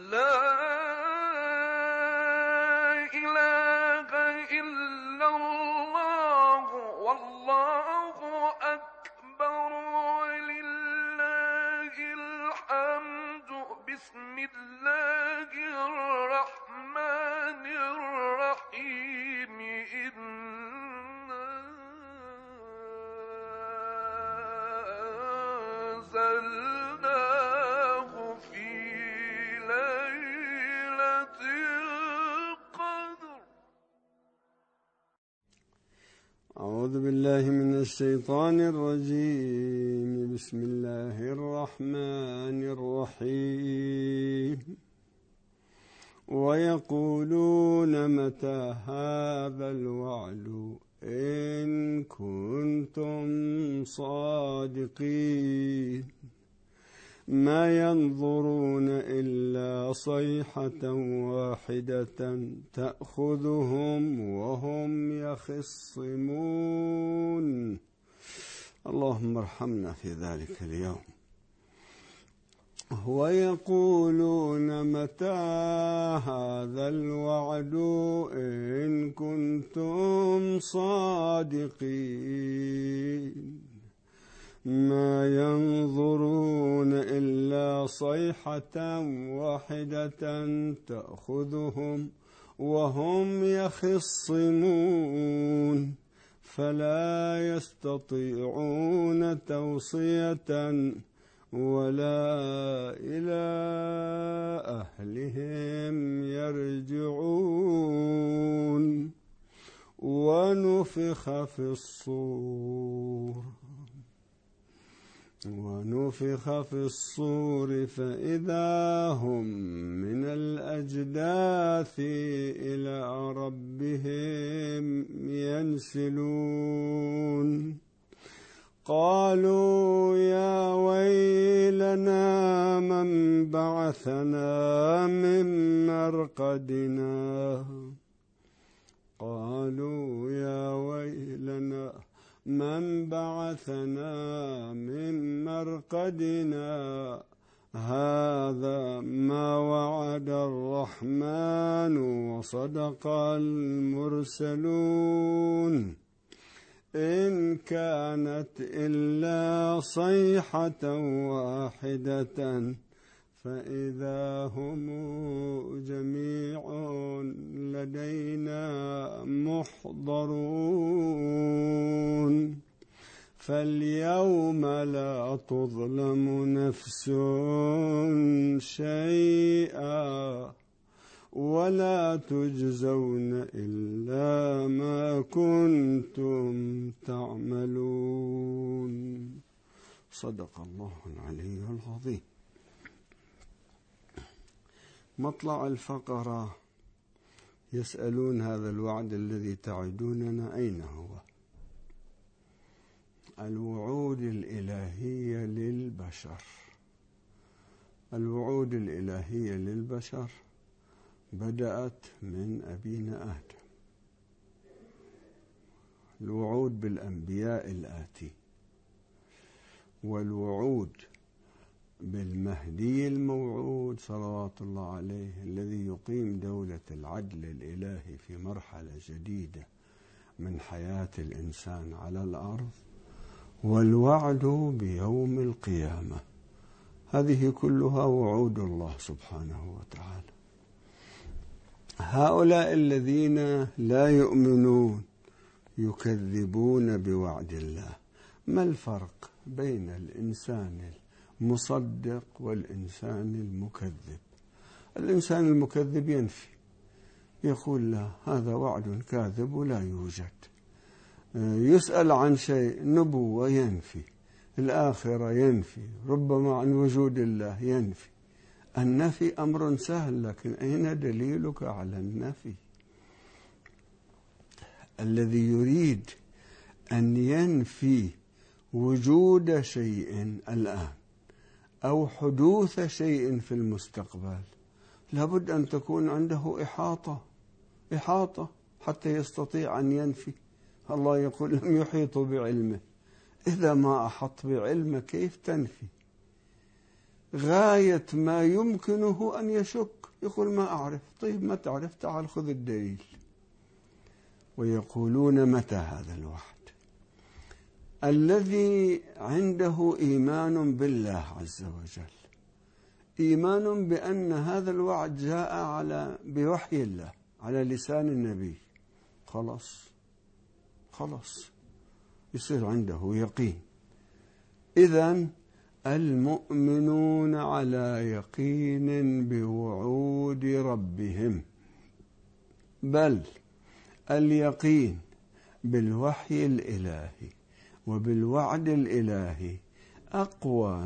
لا إله إلا الله والله أكبر ولله الحمد. بسم الله الرحمن الرحيم. إنا أنزلناه في ليلة القدر. أعوذ بالله من الشيطان الرجيم. بسم الله الرحمن الرحيم. ويقولون متى هذا الوعد إن كنتم صادقين ما ينظرون إلا صيحة واحدة تأخذهم وهم يخصمون. اللهم ارحمنا في ذلك اليوم. ويقولون متى هذا الوعد إن كنتم صادقين ما ينظرون إلا صيحة واحدة تأخذهم وهم يخصمون فلا يستطيعون توصية ولا إلى أهلهم يرجعون. ونفخ في الصور فإذا هم من الأجداث إلى ربهم ينسلون. قالوا يا ويلنا من بعثنا من مرقدنا. قالوا يا ويلنا من بعثنا من مرقدنا هذا ما وعد الرحمن وصدق المرسلون إن كانت إلا صيحة واحدة فإذا هم جميع لدينا محضرون. فاليوم لا تظلم نفس شيئا ولا تجزون إلا ما كنتم تعملون. صدق الله العلي العظيم. مطلع الفقرة: يسألون هذا الوعد الذي تعدوننا أين هو؟ الوعود الإلهية للبشر. الوعود الإلهية للبشر بدأت من أبينا آدم. الوعود بالأنبياء الآتي، والوعود بالمهدي الموعود صلوات الله عليه الذي يقيم دولة العدل الإلهي في مرحلة جديدة من حياة الإنسان على الأرض، والوعد بيوم القيامة. هذه كلها وعود الله سبحانه وتعالى. هؤلاء الذين لا يؤمنون يكذبون بوعد الله. ما الفرق بين الإنسان المصدق والإنسان المكذب؟ الإنسان المكذب ينفي، يقول لا، هذا وعد كاذب ولا يوجد. يسأل عن شيء، نبوة ينفي، الآخرة ينفي، ربما عن وجود الله ينفي. النفي أمر سهل، لكن أين دليلك على النفي؟ الذي يريد أن ينفي وجود شيء الآن أو حدوث شيء في المستقبل لابد أن تكون عنده إحاطة حتى يستطيع أن ينفي. الله يقول لم يحيطوا بعلمه. إذا ما أحط بعلمه كيف تنفي؟ غاية ما يمكنه أن يشك، يقول ما أعرف. طيب ما تعرف، تعال خذ الدليل. ويقولون متى هذا الوعد؟ الذي عنده إيمان بالله عز وجل، إيمان بأن هذا الوعد جاء بوحي الله على لسان النبي، خلاص يصير عنده يقين. إذن المؤمنون على يقين بوعود ربهم، بل اليقين بالوحي الإلهي وبالوعد الإلهي أقوى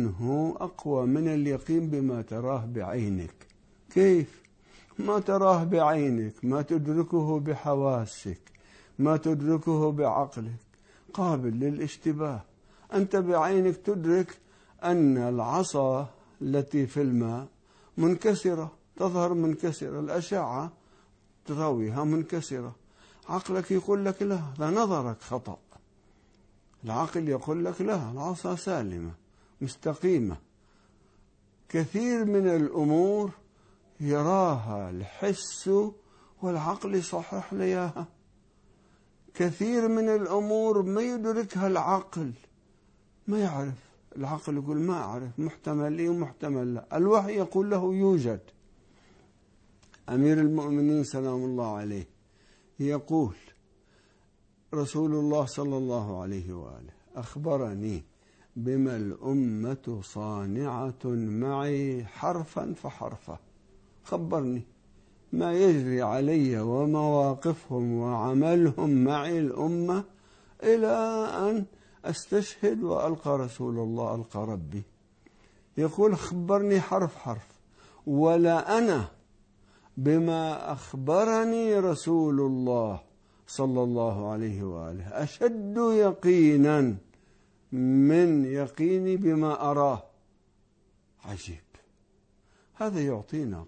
من اليقين بما تراه بعينك. كيف؟ ما تراه بعينك، ما تدركه بحواسك، ما تدركه بعقلك، قابل للاشتباه. أنت بعينك تدرك أن العصا التي في الماء منكسرة، تظهر منكسرة، الأشعة تراويها منكسرة. عقلك يقول لك لا، هذا نظرك خطأ. العقل يقول لك لا، العصا سالمة مستقيمة. كثير من الأمور يراها الحس والعقل يصحح لياها. كثير من الأمور ما يدركها العقل، ما يعرف. العقل يقول ما أعرف، محتمل لي ومحتمل لا. الوحي يقول له يوجد. أمير المؤمنين سلام الله عليه يقول رسول الله صلى الله عليه وآله أخبرني بما الأمة صانعة معي حرفا فحرفا. خبرني ما يجري علي ومواقفهم وعملهم معي الأمة إلى أن أستشهد وألقى رسول الله، ألقى ربي. يقول خبرني حرف حرف، ولا أنا بما أخبرني رسول الله صلى الله عليه وآله أشد يقينا من يقيني بما أراه. عجيب. هذا يعطينا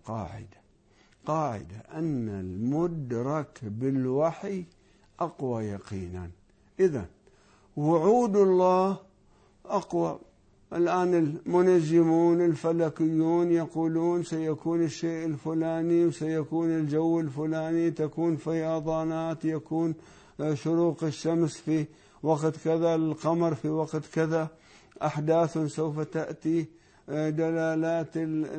قاعدة أن المدرك بالوحي أقوى يقينا. إذن وعود الله أقوى. الآن المنجمون الفلكيون يقولون سيكون الشيء الفلاني وسيكون الجو الفلاني، تكون فيضانات، يكون شروق الشمس في وقت كذا، القمر في وقت كذا، أحداث سوف تأتي، دلالات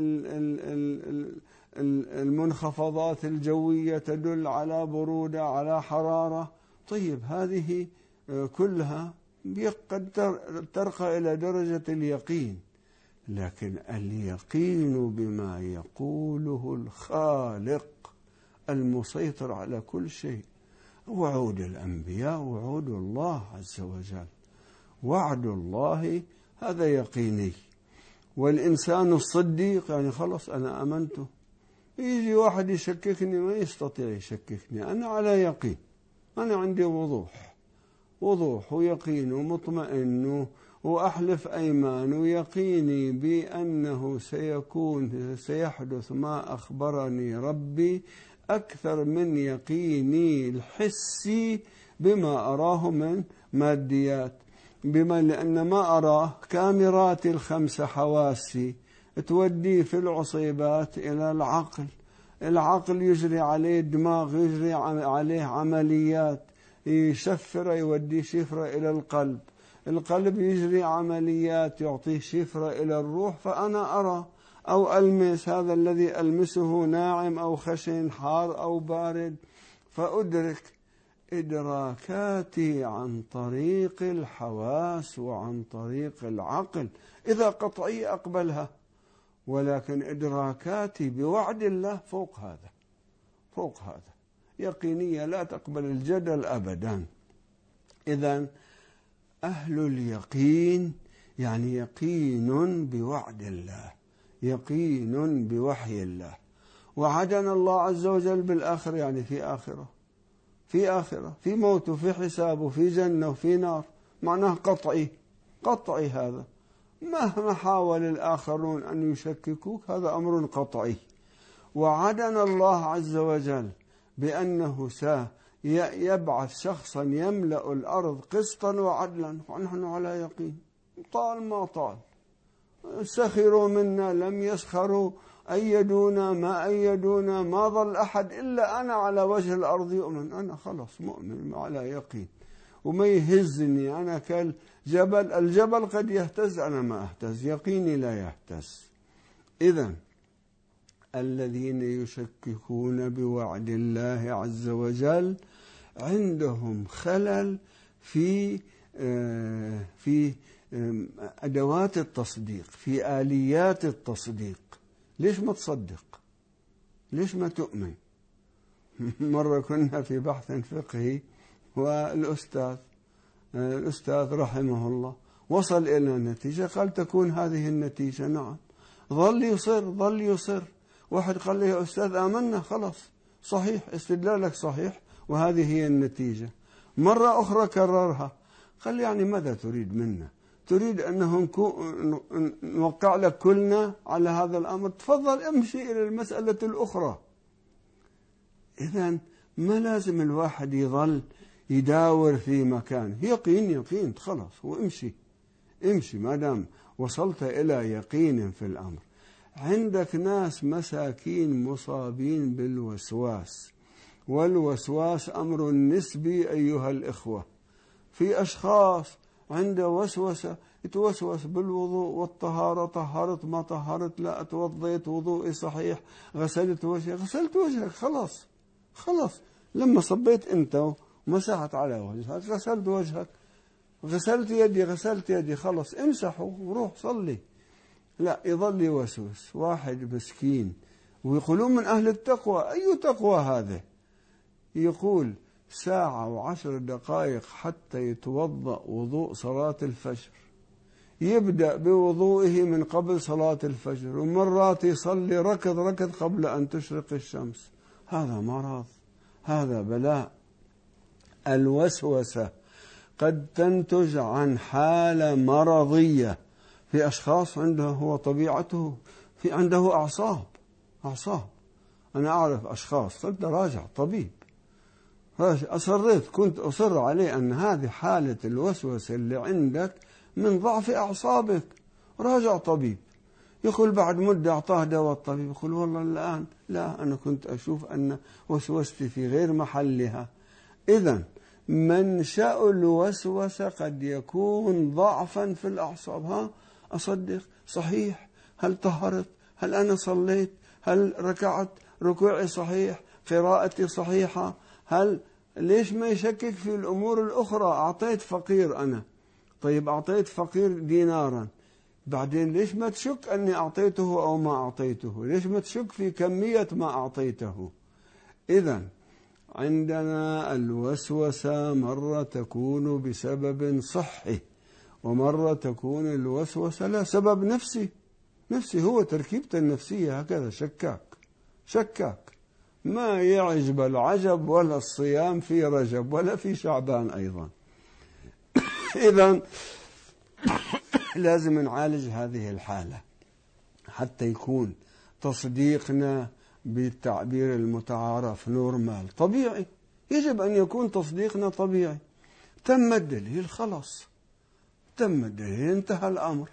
المنخفضات الجوية تدل على برودة، على حرارة. طيب هذه كلها قد ترقى إلى درجة اليقين، لكن اليقين بما يقوله الخالق المسيطر على كل شيء. وعود الأنبياء، وعود الله عز وجل، وعد الله هذا يقيني. والإنسان الصديق يعني خلص أنا أمنته. يجي واحد يشككني، ما يستطيع يشككني، أنا على يقين، أنا عندي وضوح ويقين ومطمئن، وأحلف أيمان ويقيني بأنه سيحدث ما أخبرني ربي أكثر من يقيني الحسي بما أراه من ماديات. لأن ما أراه كاميرات الخمس حواسي تودي في العصيبات إلى العقل يجري عليه الدماغ، يجري عليه عمليات، يشفر يودي شفرة إلى القلب يجري عمليات يعطيه شفرة إلى الروح. فأنا أرى أو ألمس، هذا الذي ألمسه ناعم أو خشن، حار أو بارد، فأدرك. إدراكاتي عن طريق الحواس وعن طريق العقل إذا قطعي أقبلها، ولكن إدراكاتي بوعد الله فوق هذا يقينية لا تقبل الجدل أبدا. إذن أهل اليقين يعني يقين بوعد الله، يقين بوحي الله. وعدنا الله عز وجل بالآخر، يعني في آخرة، في موت وفي حساب وفي جنة وفي نار. معناه قطعي هذا. مهما حاول الآخرون أن يشككوك، هذا أمر قطعي. وعدنا الله عز وجل بأنه سيبعث شخصا يملأ الأرض قسطا وعدلا، ونحن على يقين. طال ما طال سخروا منا لم يسخروا، أيدونا ما أيدونا، ما ظل أحد إلا أنا على وجه الأرض يؤمن. أنا خلص مؤمن على يقين وما يهزني، أنا كالجبل، الجبل قد يهتز أنا ما أهتز، يقيني لا يهتز. إذن الذين يشككون بوعد الله عز وجل عندهم خلل في أدوات التصديق، في آليات التصديق. ليش ما تصدق؟ ليش ما تؤمن؟ مرة كنا في بحث فقهي، والأستاذ رحمه الله وصل إلى نتيجة، قال تكون هذه النتيجة. نعم. ظل يصر. واحد قال لي يا أستاذ آمنا، خلاص صحيح، استدلالك صحيح وهذه هي النتيجة. مرة أخرى كررها، قال لي يعني ماذا تريد منا؟ تريد أنه نوقع لك كلنا على هذا الأمر؟ تفضل امشي إلى المسألة الأخرى. إذن ما لازم الواحد يظل يداور في مكان. يقين خلاص، وامشي ما دام وصلت إلى يقين في الأمر. عندك ناس مساكين مصابين بالوسواس، والوسواس أمر نسبي أيها الإخوة. في أشخاص عنده وسوسة، يتوسوس بالوضوء والطهارة، طهرت ما طهرت، لا توضيت وضوئي صحيح، غسلت وجهك، خلاص لما صبيت أنت ومسحت على وجهك، غسلت وجهك، غسلت يدي، خلاص امسحوا وروح صلي. لا، يظل يوسوس. واحد مسكين، ويقولون من أهل التقوى. أي تقوى هذا؟ يقول 1 و10 دقائق حتى يتوضأ وضوء صلاة الفجر، يبدأ بوضوئه من قبل صلاة الفجر، ومرات يصلي ركض قبل أن تشرق الشمس. هذا مرض، هذا بلاء. الوسوسة قد تنتج عن حالة مرضية في أشخاص عنده هو طبيعته، عنده أعصاب. أنا أعرف أشخاص، قلت راجع طبيب، كنت أصر عليه أن هذه حالة الوسوسة اللي عندك من ضعف أعصابك، راجع طبيب. يقول بعد مدة أعطاه دواء الطبيب، يقول والله الآن لا، أنا كنت أشوف أن وسوستي في غير محلها. إذن منشأ الوسوسة قد يكون ضعفا في الأعصاب. أصدق صحيح؟ هل طهرت؟ هل أنا صليت؟ هل ركعت ركوعي صحيح؟ قراءتي صحيحة؟ ليش ما يشكك في الأمور الأخرى؟ أعطيت فقير أنا، طيب أعطيت فقير دينارا، بعدين ليش ما تشك أني أعطيته أو ما أعطيته؟ ليش ما تشك في كمية ما أعطيته؟ إذن عندنا الوسوسة مرة تكون بسبب صحي، ومرة تكون الوسوسة لا سبب نفسي هو تركيبته النفسية هكذا، شكاك ما يعجب العجب ولا الصيام في رجب ولا في شعبان أيضا. إذن لازم نعالج هذه الحالة حتى يكون تصديقنا بالتعبير المتعارف نورمال، طبيعي. يجب أن يكون تصديقنا طبيعي. تم الدليل، خلاص تم الدليل، انتهى الأمر.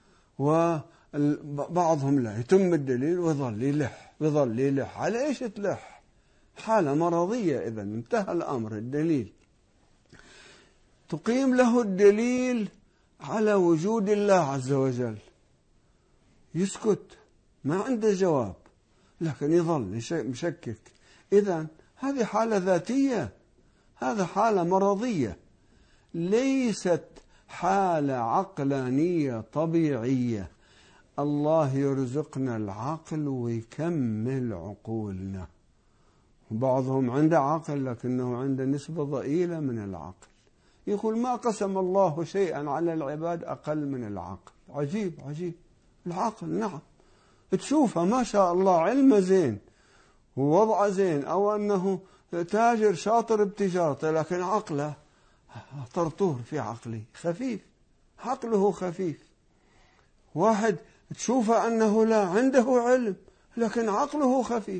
وبعضهم لا يتم الدليل ويظل يلح. على إيش تلح؟ حالة مرضية. إذن انتهى الأمر، الدليل تقيم له الدليل على وجود الله عز وجل، يسكت ما عنده جواب، لكن يظل مشكك. إذن هذه حالة ذاتية، هذا حالة مرضية، ليست حالة عقلانية طبيعية. الله يرزقنا العقل ويكمل عقولنا. بعضهم عنده عقل لكنه عنده نسبة ضئيلة من العقل. يقول ما قسم الله شيئا على العباد أقل من العقل. عجيب العقل. نعم، تشوفها ما شاء الله علم زين ووضع زين، أو أنه تاجر شاطر بتجارته، لكن عقله طرطور في عقله، عقله خفيف. واحد تشوفه أنه لا عنده علم لكن عقله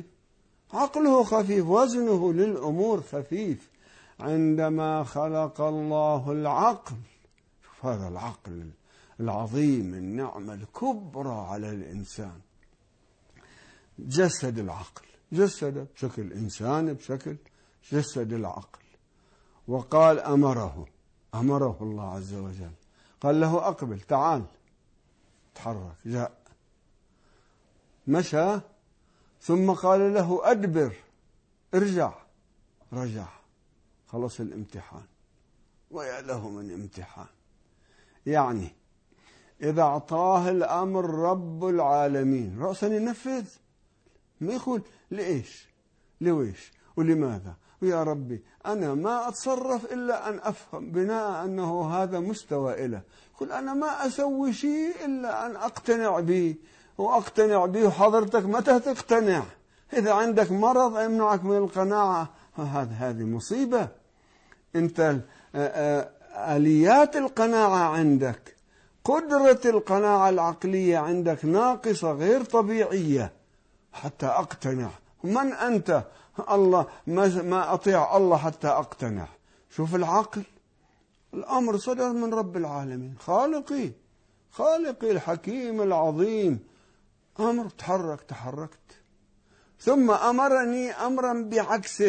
خفيف، وزنه للأمور خفيف. عندما خلق الله العقل، شوف هذا العقل العظيم، النعمة الكبرى على الإنسان. جسد العقل، جسد بشكل إنسان، بشكل جسد العقل. وقال أمره الله عز وجل، قال له أقبل، تعال، تحرك، جاء، مشى، ثم قال له أدبر، ارجع، رجع. خلص الامتحان. ويا له من امتحان. يعني إذا أعطاه الأمر رب العالمين رأسا ينفذ، ما يقول لإيش، لويش، ولماذا، ويا ربي أنا ما أتصرف إلا أن أفهم بناء أنه هذا مستوى إله. يقول أنا ما أسوي شيء إلا أن أقتنع به، وأقتنع به، وحضرتك متى تقتنع؟ إذا عندك مرض يمنعك من القناعة، هذه مصيبة. أنت آليات القناعة عندك، قدرة القناعة العقلية عندك ناقصة غير طبيعية حتى أقتنع. من أنت؟ الله، ما أطيع الله حتى أقتنع. شوف العقل، الأمر صدر من رب العالمين، خالقي الحكيم العظيم. أمر، تحركت، ثم أمرني أمرا بعكسه.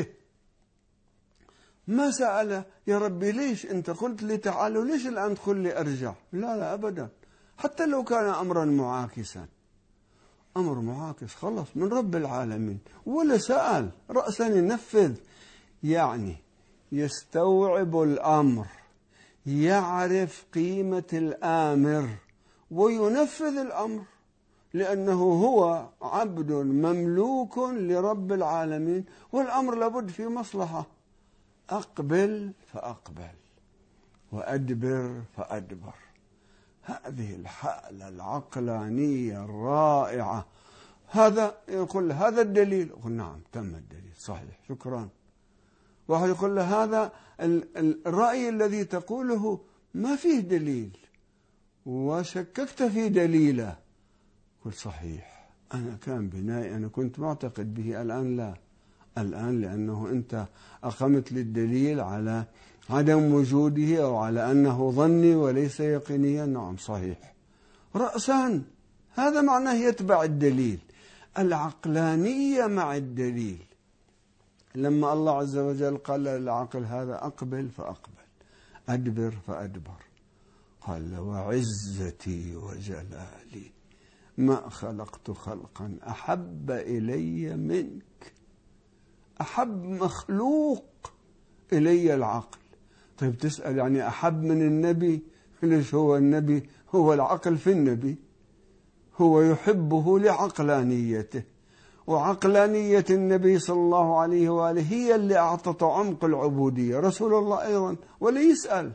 ما سأل يا ربي ليش أنت قلت لي تعال، وليش الآن تقول لي أرجع؟ لا أبدا، حتى لو كان أمرا معاكسا، أمر معاكس خلص من رب العالمين، ولا سأل، رأسا ينفذ. يعني يستوعب الأمر، يعرف قيمة الآمر، وينفذ الأمر، لأنه هو عبد مملوك لرب العالمين، والأمر لابد في مصلحة. أقبل فأقبل، وأدبر فأدبر. هذه الحالة العقلانية الرائعة. هذا يقول هذا الدليل، يقول نعم تم الدليل، صحيح، شكرا. واحد يقول له هذا الرأي الذي تقوله ما فيه دليل، وشككت في دليله. يقول صحيح، أنا كان بنائي، أنا كنت معتقد به، الآن لا. الآن لأنه أنت أقمت للدليل على عدم وجوده، أو على أنه ظني وليس يقينيا. نعم صحيح، رأسان، هذا معناه يتبع الدليل، العقلانية مع الدليل. لما الله عز وجل قال للعقل هذا أقبل فأقبل، أدبر فأدبر، قال وعزتي وجلالي ما خلقت خلقا أحب إلي منك. أحب مخلوق إلي العقل. طيب تسأل يعني أحب من النبي؟ ليش هو النبي، هو العقل في النبي، هو يحبه لعقلانيته، وعقلانية النبي صلى الله عليه وآله هي اللي أعطت عمق العبودية. رسول الله أيضا ولا يسأل،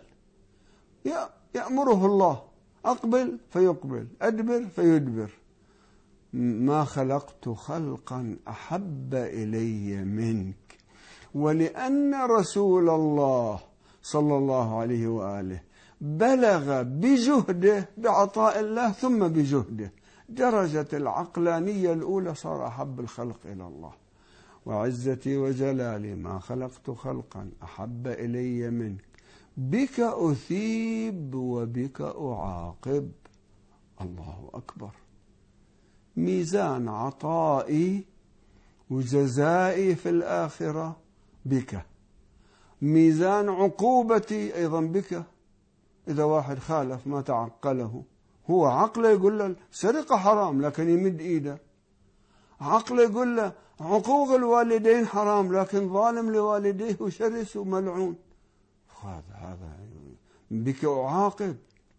يأمره الله أقبل فيقبل، أدبر فيدبر. ما خلقت خلقا أحب إلي منك. ولأن رسول الله صلى الله عليه وآله بلغ بجهده بعطاء الله ثم بجهده درجة العقلانية الأولى، صار أحب الخلق إلى الله. وعزتي وجلالي ما خلقت خلقا أحب إلي منك، بك أثيب وبك أعاقب. الله أكبر. ميزان عطائي وجزائي في الآخرة بك، ميزان عقوبتي أيضا بك. إذا واحد خالف ما تعقله، هو عقله يقول له سرقة حرام لكن يمد إيده، عقله يقول له عقوق الوالدين حرام لكن ظالم لوالديه وشرس وملعون. هذا بك أعاقب.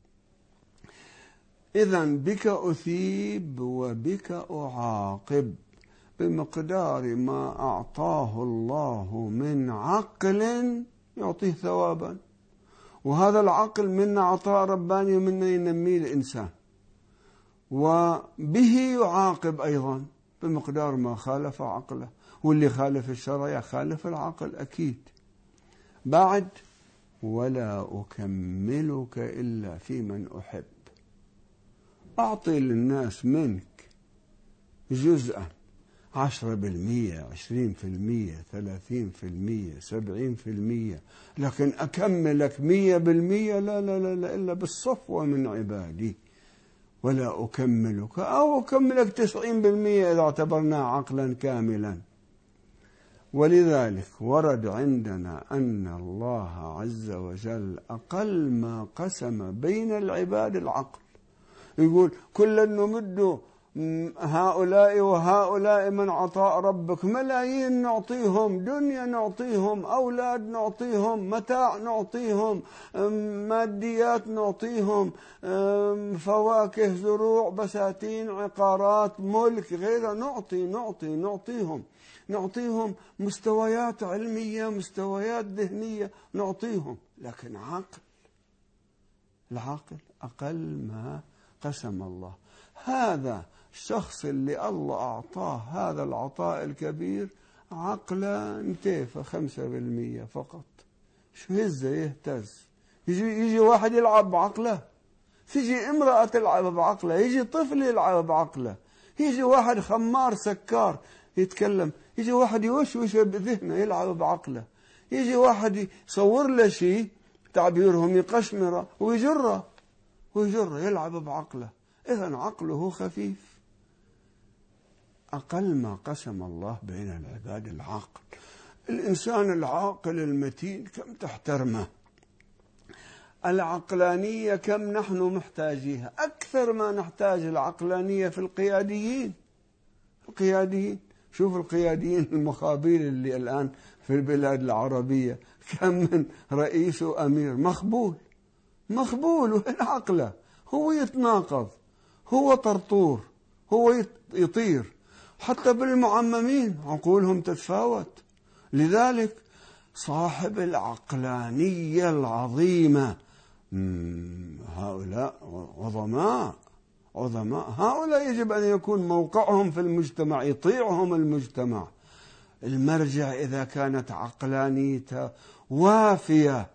إذن بك أثيب وبك أعاقب، بمقدار ما أعطاه الله من عقل يعطيه ثوابا. وهذا العقل منا عطاء رباني، ومنا ينميه الإنسان، وبه يعاقب أيضا بمقدار ما خالف عقله. واللي خالف الشرع يخالف العقل أكيد. بعد ولا أكملك إلا في من أحب. أعطي للناس منك جزءا 10%، 20%، 30%، 70%، لكن أكملك 100%؟ لا لا لا لا، إلا بالصفوة من عبادي. ولا أكملك، أو أكملك 90% إذا اعتبرناه عقلا كاملا. ولذلك ورد عندنا أن الله عز وجل أقل ما قسم بين العباد العقل. يقول كلا نمد هؤلاء وهؤلاء من عطاء ربك، ملايين نعطيهم، دنيا نعطيهم، أولاد نعطيهم، متاع نعطيهم، ماديات نعطيهم، فواكه، زروع، بساتين، عقارات، ملك، غيرها، نعطيهم مستويات علمية، مستويات ذهنية نعطيهم. لكن العقل أقل ما قسم الله. هذا الشخص اللي الله أعطاه هذا العطاء الكبير عقله انتفى 5% فقط. شو هزه يهتز؟ يجي واحد يلعب بعقله، تيجي امرأة تلعب بعقله، يجي طفل يلعب بعقله، يجي واحد خمار سكار يتكلم، يجي واحد يوشوش بذهنه يلعب بعقله، يجي واحد يصور له شيء تعبيرهم يقشمره ويجره يلعب بعقله. إذن عقله خفيف. أقل ما قسم الله بين العباد العقل. الإنسان العاقل المتين كم تحترمه. العقلانية كم نحن محتاجيها. أكثر ما نحتاج العقلانية في القياديين. شوف القياديين المخابيل اللي الآن في البلاد العربية، كم من رئيس وأمير مخبول وين عقله؟ هو يتناقض، هو طرطور، هو يطير. حتى بالمعممين عقولهم تتفاوت. لذلك صاحب العقلانية العظيمة هؤلاء عظماء. هؤلاء يجب أن يكون موقعهم في المجتمع، يطيعهم المجتمع. المرجع إذا كانت عقلانيته وافية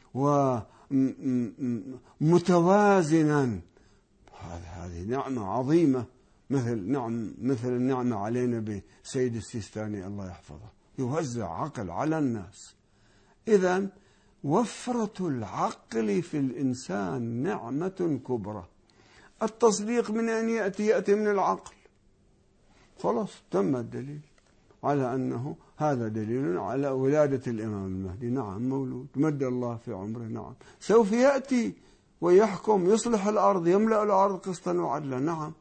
ومتوازنا، هذه نعمة عظيمة، مثل النعمة علينا بسيد السيستاني الله يحفظه، يوزع عقل على الناس. إذن وفرة العقل في الإنسان نعمة كبرى. التصديق من أن يأتي من العقل. خلاص تم الدليل على أنه هذا دليل على ولادة الإمام المهدي. نعم مولود، مد الله في عمره. نعم سوف يأتي ويحكم، يصلح الأرض، يملأ الأرض قسطا وعدلا. نعم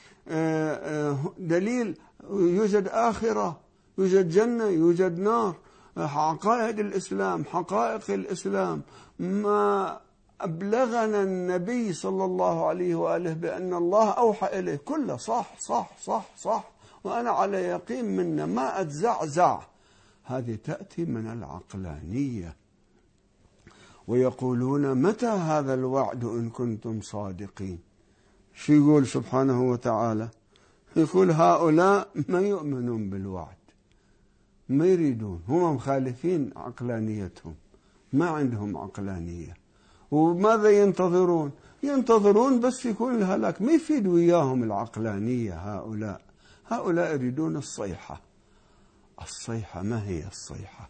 دليل يوجد آخرة، يوجد جنة، يوجد نار، عقائد الإسلام، حقائق الإسلام، ما أبلغنا النبي صلى الله عليه وآله بأن الله أوحى إليه، كله صح صح صح صح، وأنا على يقين منه، ما أتزعزع. هذه تأتي من العقلانية. ويقولون متى هذا الوعد إن كنتم صادقين. شو يقول سبحانه وتعالى؟ يقول هؤلاء ما يؤمنون بالوعد، ما يريدون، هم مخالفين عقلانيتهم، ما عندهم عقلانية. وماذا ينتظرون بس يكون الهلاك. ما يفيد وياهم العقلانية. هؤلاء يريدون الصيحة. ما هي الصيحة؟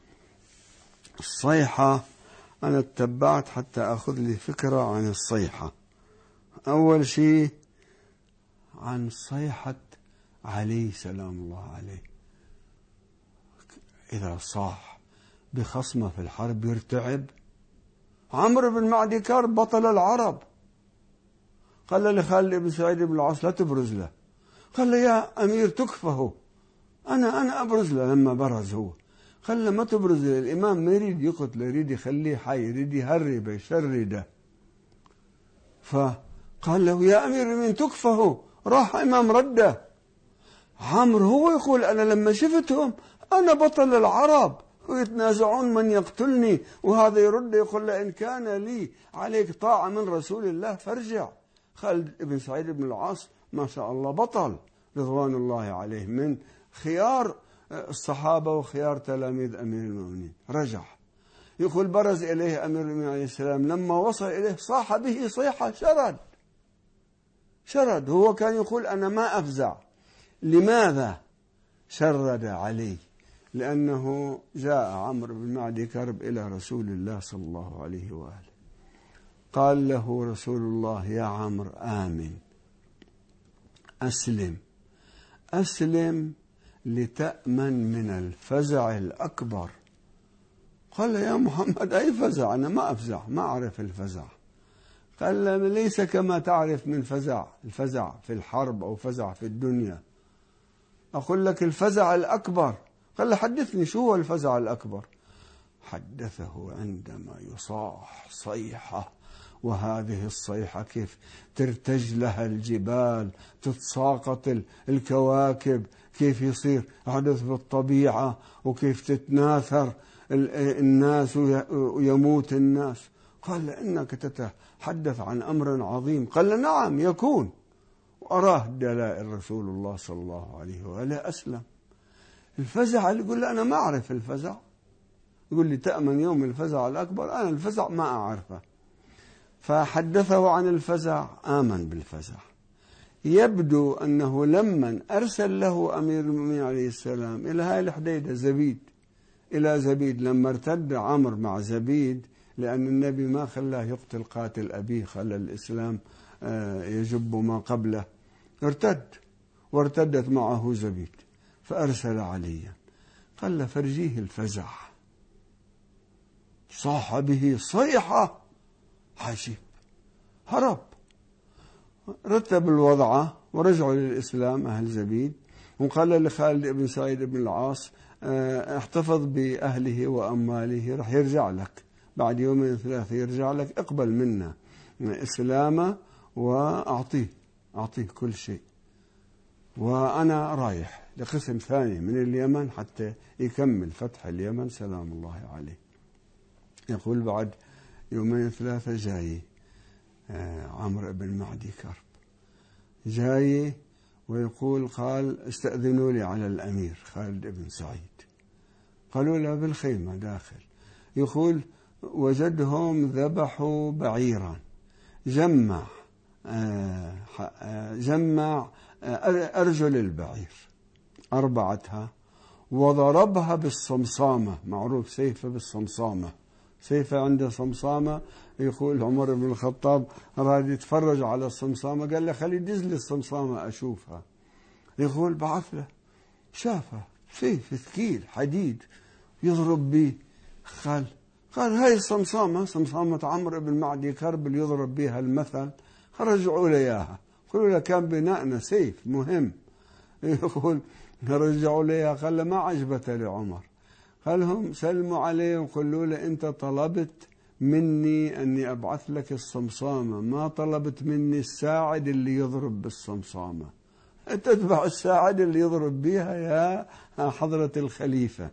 الصيحة أنا اتبعت حتى أخذ لي فكرة عن الصيحة. أول شيء عن صيحة علي سلام الله عليه. إذا صاح بخصمه في الحرب يرتعب. عمرو بن معدي كرب بطل العرب، قال لخالد بن سعيد بن العاص لا تبرز له، قال له يا أمير تكفه، أنا أبرز له. لما برز هو قال له ما تبرز له، الإمام ما يريد يقتله، يريد يخليه حي، يريد يهربه يشرده. فقال له يا أمير من تكفه، راح إمام رده. عمرو هو يقول أنا لما شفتهم أنا بطل العرب ويتنازعون من يقتلني، وهذا يرد يقول له إن كان لي عليك طاعة من رسول الله فارجع. خالد بن سعيد بن العاص ما شاء الله بطل رضوان الله عليه، من خيار الصحابة وخيار تلاميذ أمير المؤمنين. رجع يقول برز إليه أمير المؤمنين عليه السلام، لما وصل إليه صاح به صيحة، شرد. هو كان يقول أنا ما أفزع. لماذا؟ شرد علي، لأنه جاء عمرو بن معدي كرب إلى رسول الله صلى الله عليه وآله. قال له رسول الله: يا عمرو آمن، أسلم لتأمن من الفزع الأكبر. قال: يا محمد أي فزع؟ أنا ما أفزع، ما أعرف الفزع. قال: ليس كما تعرف من الفزع في الحرب أو فزع في الدنيا، أقول لك الفزع الأكبر. قال: حدثني شو هو الفزع الأكبر؟ حدثه عندما يصاح صيحة، وهذه الصيحة كيف ترتج لها الجبال، تتساقط الكواكب، كيف يصير حدث بالطبيعة، وكيف تتناثر الناس ويموت الناس. قال: إنك تتحدث عن أمر عظيم. قال: نعم يكون. وأراه دلائل رسول الله صلى الله عليه وآله. أسلم. الفزع اللي يقول: أنا ما أعرف الفزع، يقول لي تأمن يوم الفزع الأكبر، أنا الفزع ما أعرفه. فحدثه عن الفزع، آمن بالفزع. يبدو أنه لما أرسل له أمير المؤمنين عليه السلام إلى هاي الحديدة زبيد، لما ارتد عمرو مع زبيد، لأن النبي ما خلاه يقتل قاتل أبيه، خلى الإسلام يجب ما قبله، وارتدت معه زبيد، فأرسل عليا. قال: فرجيه الفزع. صاح به صيحة عجيب، هرب. رتب الوضع ورجعوا للإسلام أهل زبيد. وقال لخالد بن سعيد بن العاص: احتفظ بأهله وأمواله، رح يرجع لك بعد يومين ثلاثة، يرجع لك، اقبل منا إسلامه وأعطيه كل شيء، وأنا رايح لقسم ثاني من اليمن حتى يكمل فتح اليمن سلام الله عليه. يقول بعد يومين ثلاثة جاي عمرو بن معدي كرب، جاي ويقول: قال: استأذنوا لي على الأمير خالد بن سعيد. قالوا له بالخيمة داخل. يقول: وجدهم ذبحوا بعيرا، جمع أرجل البعير 4، وضربها بالصمصامة. معروف سيفه بالصمصامة، سيفه عنده صمصامة. يقول عمر بن الخطاب راد يتفرج على الصمصامة، قال له: خلي يدز لي الصمصامة أشوفها. يقول بعث له، شافه سيف ثقيل حديد يضرب به. قال: هاي الصمصامة صمصامة عمرو بن معدي كرب اللي يضرب بها المثل، رجعوا لي إياها. قالوا له: كان بناءنا سيف مهم. يقول: رجعوا لي إياها. قال له: ما عجبته لعمر. قال لهم: سلموا عليه وقالوا له: أنت طلبت مني أني أبعث لك الصمصامة، ما طلبت مني الساعد اللي يضرب بالصمصامة. تتبع الساعد اللي يضرب بها يا حضرة الخليفة.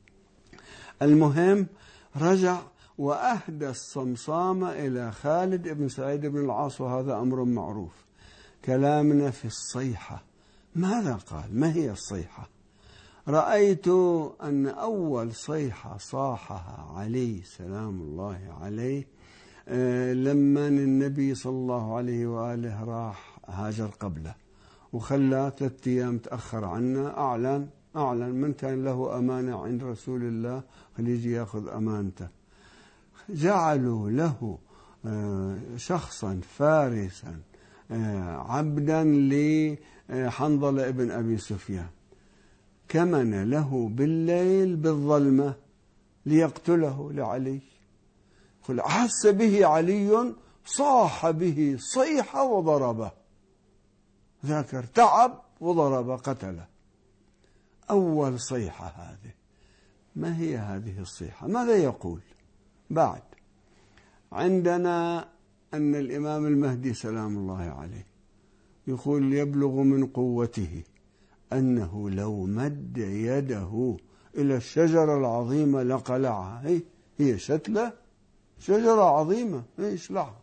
المهم رجع وأهدى الصمصامة إلى خالد بن سعيد بن العاص، وهذا أمر معروف. كلامنا في الصيحة، ماذا قال؟ ما هي الصيحة؟ رأيت أن أول صيحة صاحها علي سلام الله عليه لما النبي صلى الله عليه وآله راح هاجر قبله، وخلى 3 أيام تأخر عنا. أعلن من كان له أمانة عند رسول الله خليجي يأخذ أمانته. جعلوا له شخصا فارسا عبدا لحنظلة ابن أبي سفيان، كمن له بالليل بالظلمة ليقتله لعلي. قل: أحس به علي، صاح به صيحة وضربه، ذاكر تعب وضرب قتله. أول صيحة هذه. ما هي هذه الصيحة؟ ماذا يقول بعد؟ عندنا أن الإمام المهدي سلام الله عليه يقول: يبلغ من قوته أنه لو مد يده إلى الشجرة العظيمة لقلعها. هي شتلة، شجرة عظيمة، يشلعها.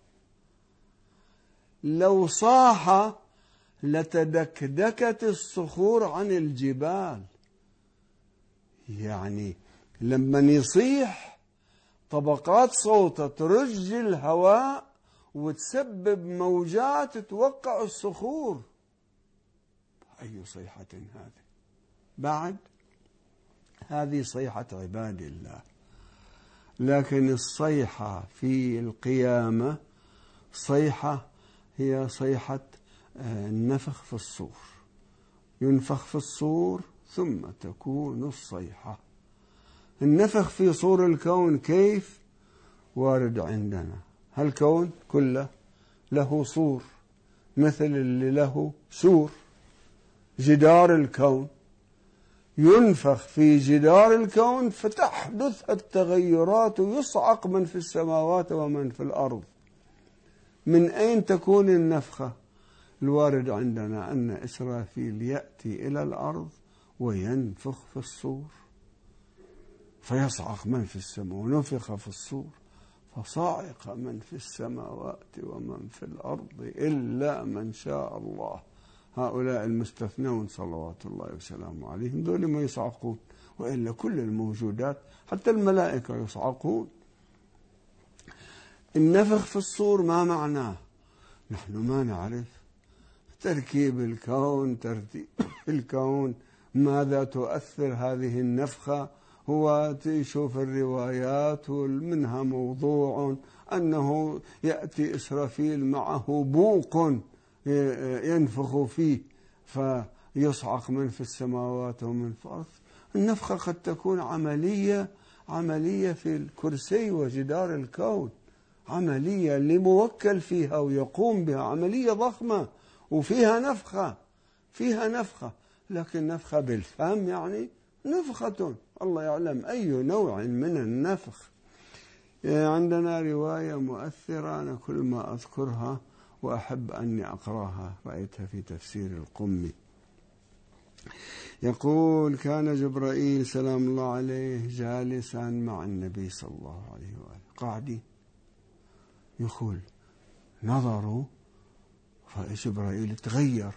لو صاح لتدكدكت الصخور عن الجبال. يعني لما يصيح طبقات صوته ترج الهواء وتسبب موجات توقع الصخور. أي صيحة هذه! بعد هذه صيحة عباد الله. لكن الصيحة في القيامة صيحة هي صيحة النفخ في الصور، ينفخ في الصور ثم تكون الصيحة. النفخ في صور الكون كيف؟ وارد عندنا. هالكون كله له صور، مثل اللي له سور جدار الكون، ينفخ في جدار الكون فتحدث التغيرات ويصعق من في السماوات ومن في الأرض. من أين تكون النفخة؟ الوارد عندنا أن إسرافيل يأتي إلى الأرض وينفخ في الصور فيصعق من في السماء، ونفخ في الصور فصعق من في السماوات ومن في الأرض إلا من شاء الله. هؤلاء المستثنون صلوات الله وسلامه عليهم دول ما يصعقون، وإلا كل الموجودات حتى الملائكة يصعقون. النفخ في الصور ما معناه؟ نحن ما نعرف تركيب الكون، ترتيب الكون، ماذا تؤثر هذه النفخة. هو تشوف الروايات منها موضوع أنه يأتي إسرافيل معه بوق ينفخ فيه فيصعق من في السماوات ومن في الأرض. النفخة قد تكون عملية في الكرسي وجدار الكون، عملية اللي موكل فيها ويقوم بها، عملية ضخمة وفيها نفخة، لكن نفخة بالفم يعني نفخة الله يعلم أي نوع من النفخ. عندنا رواية مؤثرة أنا كل ما أذكرها وأحب أني أقرأها، رأيتها في تفسير القمي. يقول: كان جبرائيل سلام الله عليه جالسا مع النبي صلى الله عليه وآله قاعدين، يقول نظروا فجبرائيل تغير،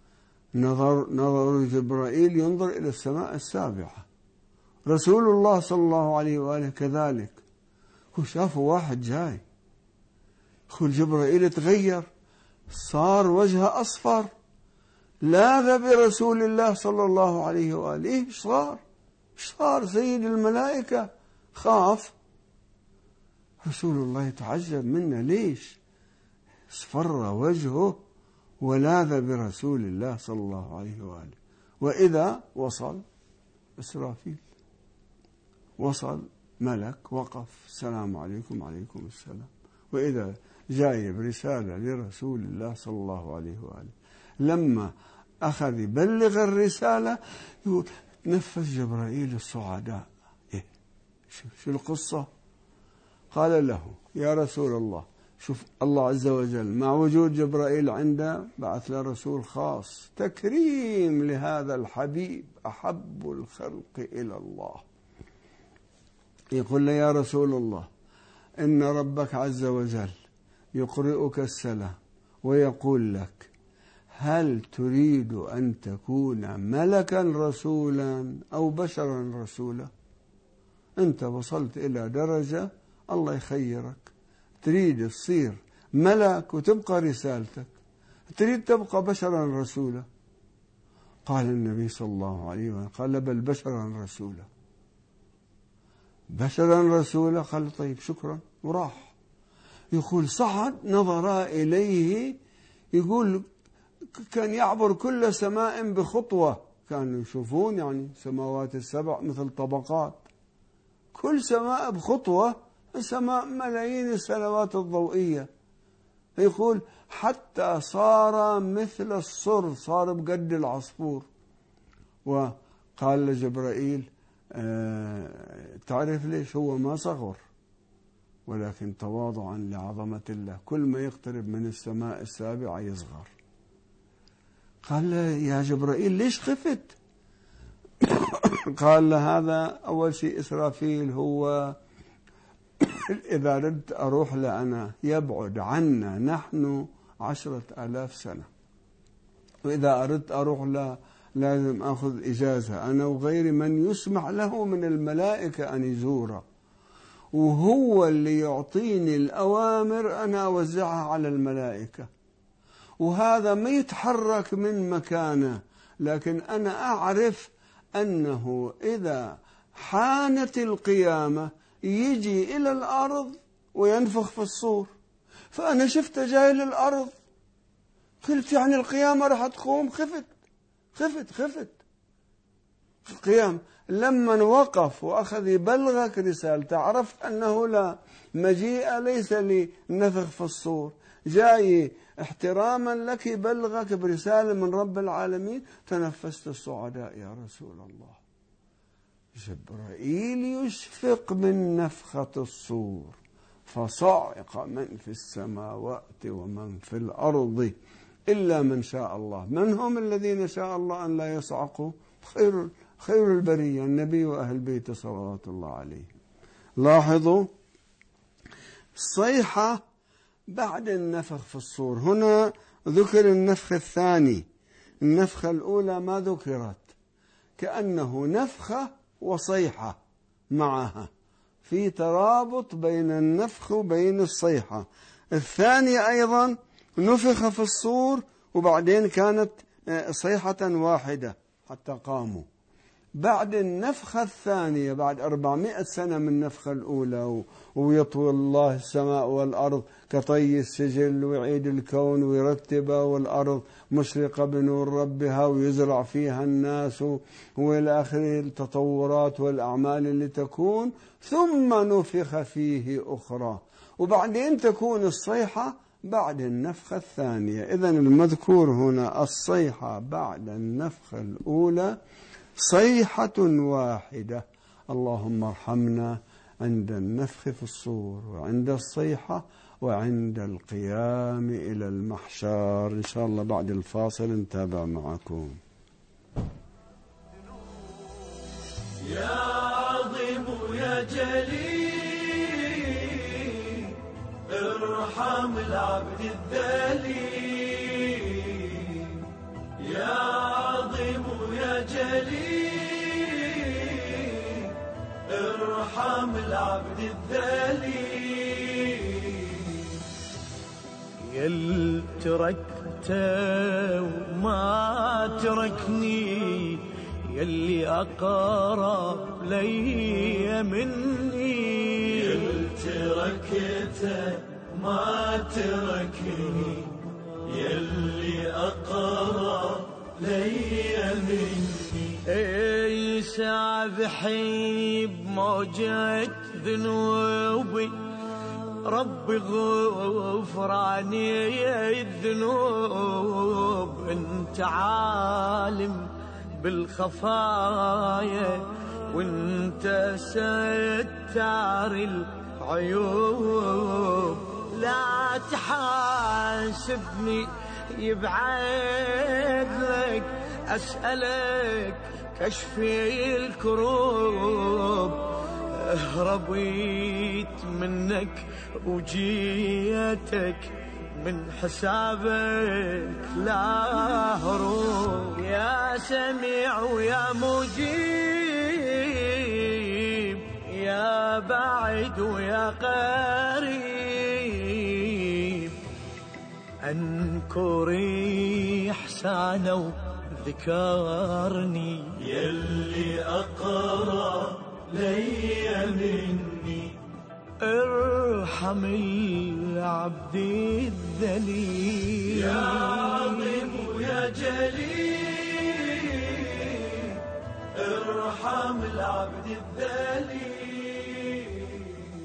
نظر جبرائيل ينظر إلى السماء السابعة، رسول الله صلى الله عليه وآله كذلك، وشافوا واحد جاي. يقول جبرائيل تغير، صار وجهه أصفر، لاذ برسول الله صلى الله عليه وآله. إيش صار سيد الملائكة؟ خاف. رسول الله يتعجب منا، ليش اصفر وجهه ولاذ برسول الله صلى الله عليه وآله؟ وإذا وصل إسرافيل، وصل ملك وقف، السلام عليكم وعليكم السلام، وإذا جايب رسالة لرسول الله صلى الله عليه وآله. لما أخذ يبلغ الرسالة تنفس جبرائيل الصعداء. شو القصة؟ قال له: يا رسول الله، شوف الله عز وجل مع وجود جبرائيل عنده بعث له رسول خاص، تكريم لهذا الحبيب أحب الخلق إلى الله. يقول له: يا رسول الله، إن ربك عز وجل يقرئك السلام ويقول لك: هل تريد أن تكون ملكا رسولا أو بشرا رسولا؟ أنت وصلت إلى درجة الله يخيرك، تريد تصير ملك وتبقى رسالتك، تريد تبقى بشرا رسولا. قال النبي صلى الله عليه وسلم: قال بل بشرا رسولا. بشرا رسولا. قال طيب شكرا، وراح. يقول صعد، نظر إليه، يقول كان يعبر كل سماء بخطوة، كانوا يشوفون يعني سماوات السبع مثل طبقات، كل سماء بخطوة، السماء ملايين السنوات الضوئية. يقول حتى صار مثل الصر، صار بقد العصفور. وقال لجبرائيل: تعرف ليش هو ما صغر، ولكن تواضعا لعظمة الله، كل ما يقترب من السماء السابعة يصغر. قال له: يا جبرائيل ليش خفت؟ قال له: هذا أول شيء إسرافيل هو إذا ردت أروح لأنا يبعد عنا نحن 10,000 سنة، وإذا أردت أروح له لازم أخذ إجازة أنا وغيري من يسمح له من الملائكة أن يزوره، وهو اللي يعطيني الأوامر أنا أوزعها على الملائكة، وهذا ما يتحرك من مكانه، لكن أنا أعرف أنه إذا حانت القيامة يجي إلى الأرض وينفخ في الصور. فأنا شفته جاي للأرض، قلت يعني القيامة راح تقوم. خفت القيامة. لما وقف وأخذ يبلغك رسالة عرفت أنه لا مجيء ليس لنفخ في الصور، جاي احتراما لك يبلغك برسالة من رب العالمين. تنفست الصعداء يا رسول الله. جبرائيل يشفق من نفخة الصور، فصعق من في السماوات ومن في الأرض إلا من شاء الله. من هم الذين شاء الله أن لا يصعقوا؟ خير البرية النبي وأهل بيته صلوات الله عليه. لاحظوا الصيحة بعد النفخ في الصور. هنا ذكر النفخ الثاني، النفخة الأولى ما ذكرت، كأنه نفخة وصيحة معها، في ترابط بين النفخ وبين الصيحة. الثانية أيضا نفخ في الصور وبعدين كانت صيحة واحدة حتى قاموا. بعد النفخة الثانية بعد 400 سنة من النفخة الأولى، ويطوي الله السماء والأرض كطي السجل ويعيد الكون ويرتبه، والأرض مشرقة بنور ربها ويزرع فيها الناس وإلى آخره التطورات والأعمال اللي تكون، ثم نفخ فيه أخرى، وبعدين تكون الصيحة بعد النفخة الثانية. إذن المذكور هنا الصيحة بعد النفخة الأولى صيحة واحدة. اللهم ارحمنا عند النفخ في الصور وعند الصيحة وعند القيام إلى المحشر. إن شاء الله بعد الفاصل نتابع معكم. يا عظيم يا جليل ارحم العبد الذليل. يا عظيم يا جليل ارحم العبد الذليل. يل تركته وما تركني، يلي أقرب لي مني. يل تركته ما تركني، يلي أقرب لي مني. اي سابحي بموجة ذنوبي، ربي غفراني الذنوب. انت عالم بالخفايا وانت ستار العيوب. لا تحاسبني يبعد لك، أسألك كشفي الكروب. هربيت منك وجيتك، من حسابك لا هروب. يا سميع ويا مجيب، يا بعيد ويا قريب، أنكري إحسانه ذكرني. يلي أقرب لي مني، ارحم العبد الذليل. يا عظيم يا جليل ارحم العبد الذليل.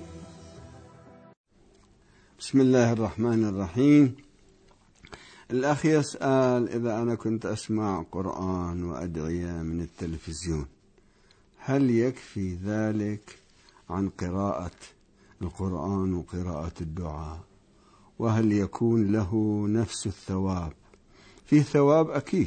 بسم الله الرحمن الرحيم. الأخ يسأل: إذا أنا كنت أسمع قرآن وأدعية من التلفزيون، هل يكفي ذلك عن قراءة القرآن وقراءة الدعاء؟ وهل يكون له نفس الثواب؟ في ثواب أكيد،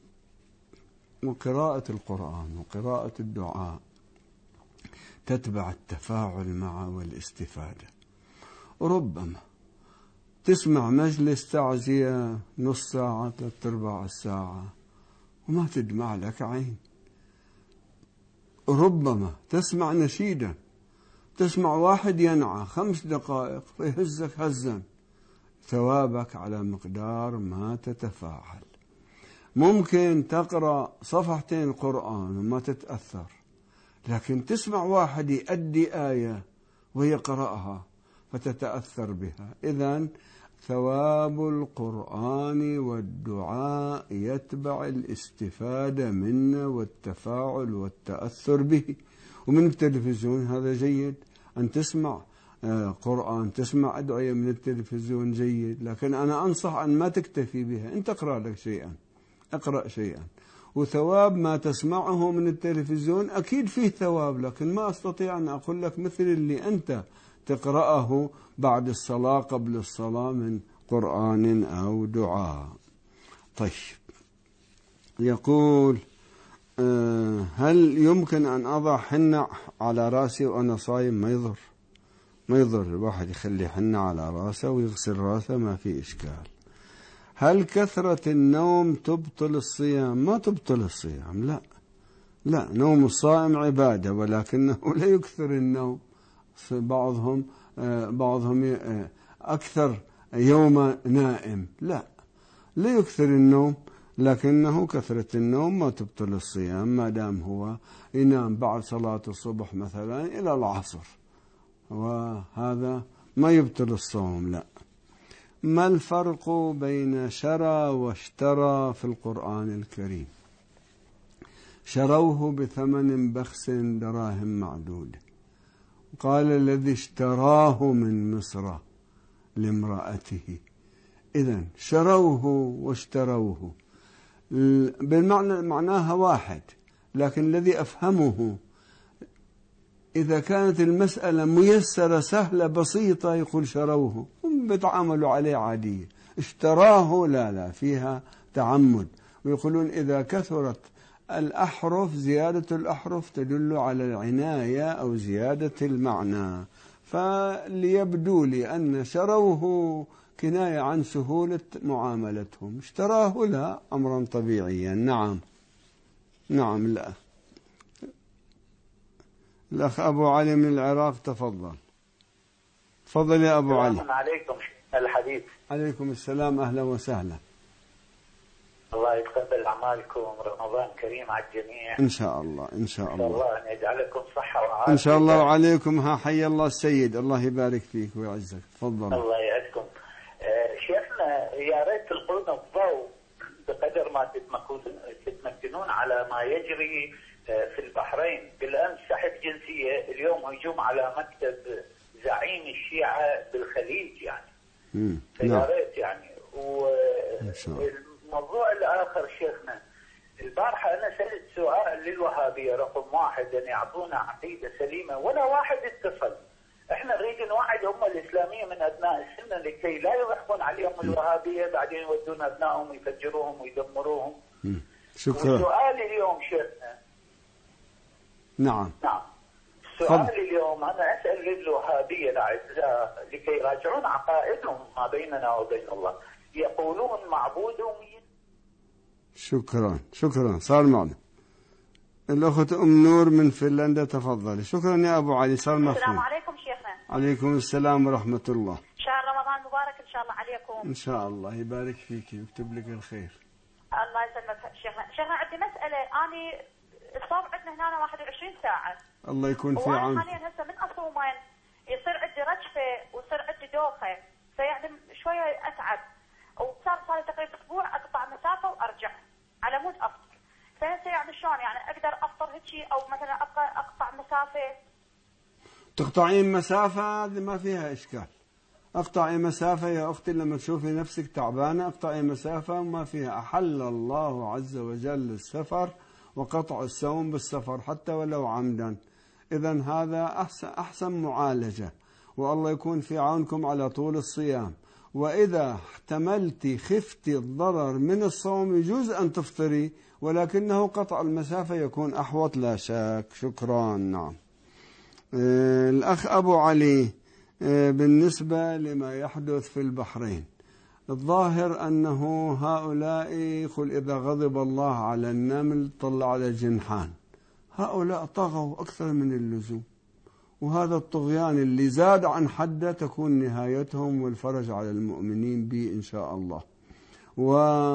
وقراءة القرآن وقراءة الدعاء تتبع التفاعل معه والاستفادة. ربما تسمع مجلس تعزية نص ساعة 3/4 ساعة وما تدمع لك عين. ربما تسمع نشيدا، تسمع واحد ينعى 5 دقائق فيهزك هزا، ثوابك على مقدار ما تتفاعل. ممكن تقرأ صفحتين قرآن وما تتأثر، لكن تسمع واحد يؤدي آية ويقرأها فتتأثر بها. إذن ثواب القرآن والدعاء يتبع الاستفادة منه والتفاعل والتأثر به. ومن التلفزيون هذا جيد، أن تسمع قرآن، تسمع أدعية من التلفزيون جيد، لكن أنا أنصح أن ما تكتفي بها، أنت اقرأ لك شيئا، اقرأ شيئا. وثواب ما تسمعه من التلفزيون أكيد فيه ثواب، لكن ما أستطيع أن أقول لك مثل اللي أنت تقرأه بعد الصلاة قبل الصلاة من قرآن أو دعاء. طيب، يقول هل يمكن أن أضع حنة على رأسي وأنا صايم؟ ما يضر الواحد يخلي حنة على رأسه ويغسل رأسه، ما في إشكال. هل كثرة النوم تبطل الصيام؟ ما تبطل الصيام، لا، نوم الصائم عبادة، ولكنه لا يكثر النوم. بعضهم أكثر يوم نائم، لا يكثر النوم، لكنه كثرة النوم ما تبطل الصيام، ما دام هو ينام بعد صلاة الصبح مثلا إلى العصر، وهذا ما يبطل الصوم. لا. ما الفرق بين شرى واشترى في القرآن الكريم؟ شروه بثمن بخس دراهم معدودة، قال الذي اشتراه من مصر لامرأته. إذن شروه واشتروه بالمعنى، معناها واحد، لكن الذي أفهمه إذا كانت المسألة ميسرة سهلة بسيطة يقول شروه، هم بيتعاملوا عليه عادية. اشتراه لا، فيها تعمد. ويقولون إذا كثرت الأحرف، زيادة الأحرف تدل على العناية أو زيادة المعنى، فليبدو لي أن شروه كناية عن سهولة معاملتهم، اشتراه لا، أمرا طبيعيا. نعم. لا. الأخ أبو علي من العراق، تفضل يا أبو علي. السلام عليكم الحبيب. عليكم السلام، أهلا وسهلا. الله يتقبل أعمالكم، رمضان كريم على الجميع إن شاء الله. إن شاء الله أن يجعلكم صحة وعافية إن شاء الله. وعليكم حي الله السيد، الله يبارك فيك ويعزك. تفضل. الله يعزكم. شيخنا، يا ريت تلقون الضوء بقدر ما تتمكنون على ما يجري في البحرين. بالأمس سحب جنسية، اليوم هجوم على مكتب زعيم الشيعة بالخليج يعني. يا ريت يعني. والموضوع الآخر شيخنا، البارحة أنا سألت سؤال للوهابية رقم 1 أن يعطونا عقيدة سليمة، ولا واحد اتصل. احنا نريد نوعدهم الإسلامية من أبناء السنة لكي لا يضحكون عليهم الوهابية، بعدين يودون أبنائهم يفجروهم ويدمروهم. شكرا. سؤالي اليوم شيخنا. نعم. سؤالي اليوم أنا أسأل للوهابية الأعزاء لكي يراجعون عقائدهم ما بيننا وبين الله. يقولون معبودهم. شكرا. صار معنا الأخت أم نور من فنلندا، تفضلي. شكرا يا أبو علي، صار مفهوم. السلام عليكم شيخنا. عليكم السلام ورحمة الله. شهر رمضان مبارك إن شاء الله عليكم. إن شاء الله يبارك فيك ويكتب لك الخير. الله يسلمك شيخنا عندي مسألة. أنا الصوم عندنا هنا 21 ساعة. الله يكون في عونك. وأنا حاليا هسه من أصومين يصير عندي رجفة ويصير عندي دوخة، فيعني شوية أتعب، وصار لي تقريبا أسبوع أقطع مسافة وأرجع على مود أفطر. فهسه يعني شلون يعني أقدر أفطر هيك، أو مثلا أبقى أقطع مسافة؟ تقطعين مسافة هذه ما فيها إشكال. اقطعي مسافة يا أختي، لما تشوفي نفسك تعبانة اقطعي مسافة وما فيها. أحل الله عز وجل السفر وقطع الصوم بالسفر حتى ولو عمدا. إذن هذا أحسن معالجة، والله يكون في عونكم على طول الصيام. وإذا احتملتي خفتي الضرر من الصوم يجوز أن تفطري، ولكنه قطع المسافة يكون أحوط لا شك. شكرا. نعم. الأخ أبو علي، بالنسبة لما يحدث في البحرين، الظاهر أنه هؤلاء يقول إذا غضب الله على النمل طلع على جنحان. هؤلاء طغوا أكثر من اللزوم، وهذا الطغيان اللي زاد عن حده تكون نهايتهم، والفرج على المؤمنين به إن شاء الله.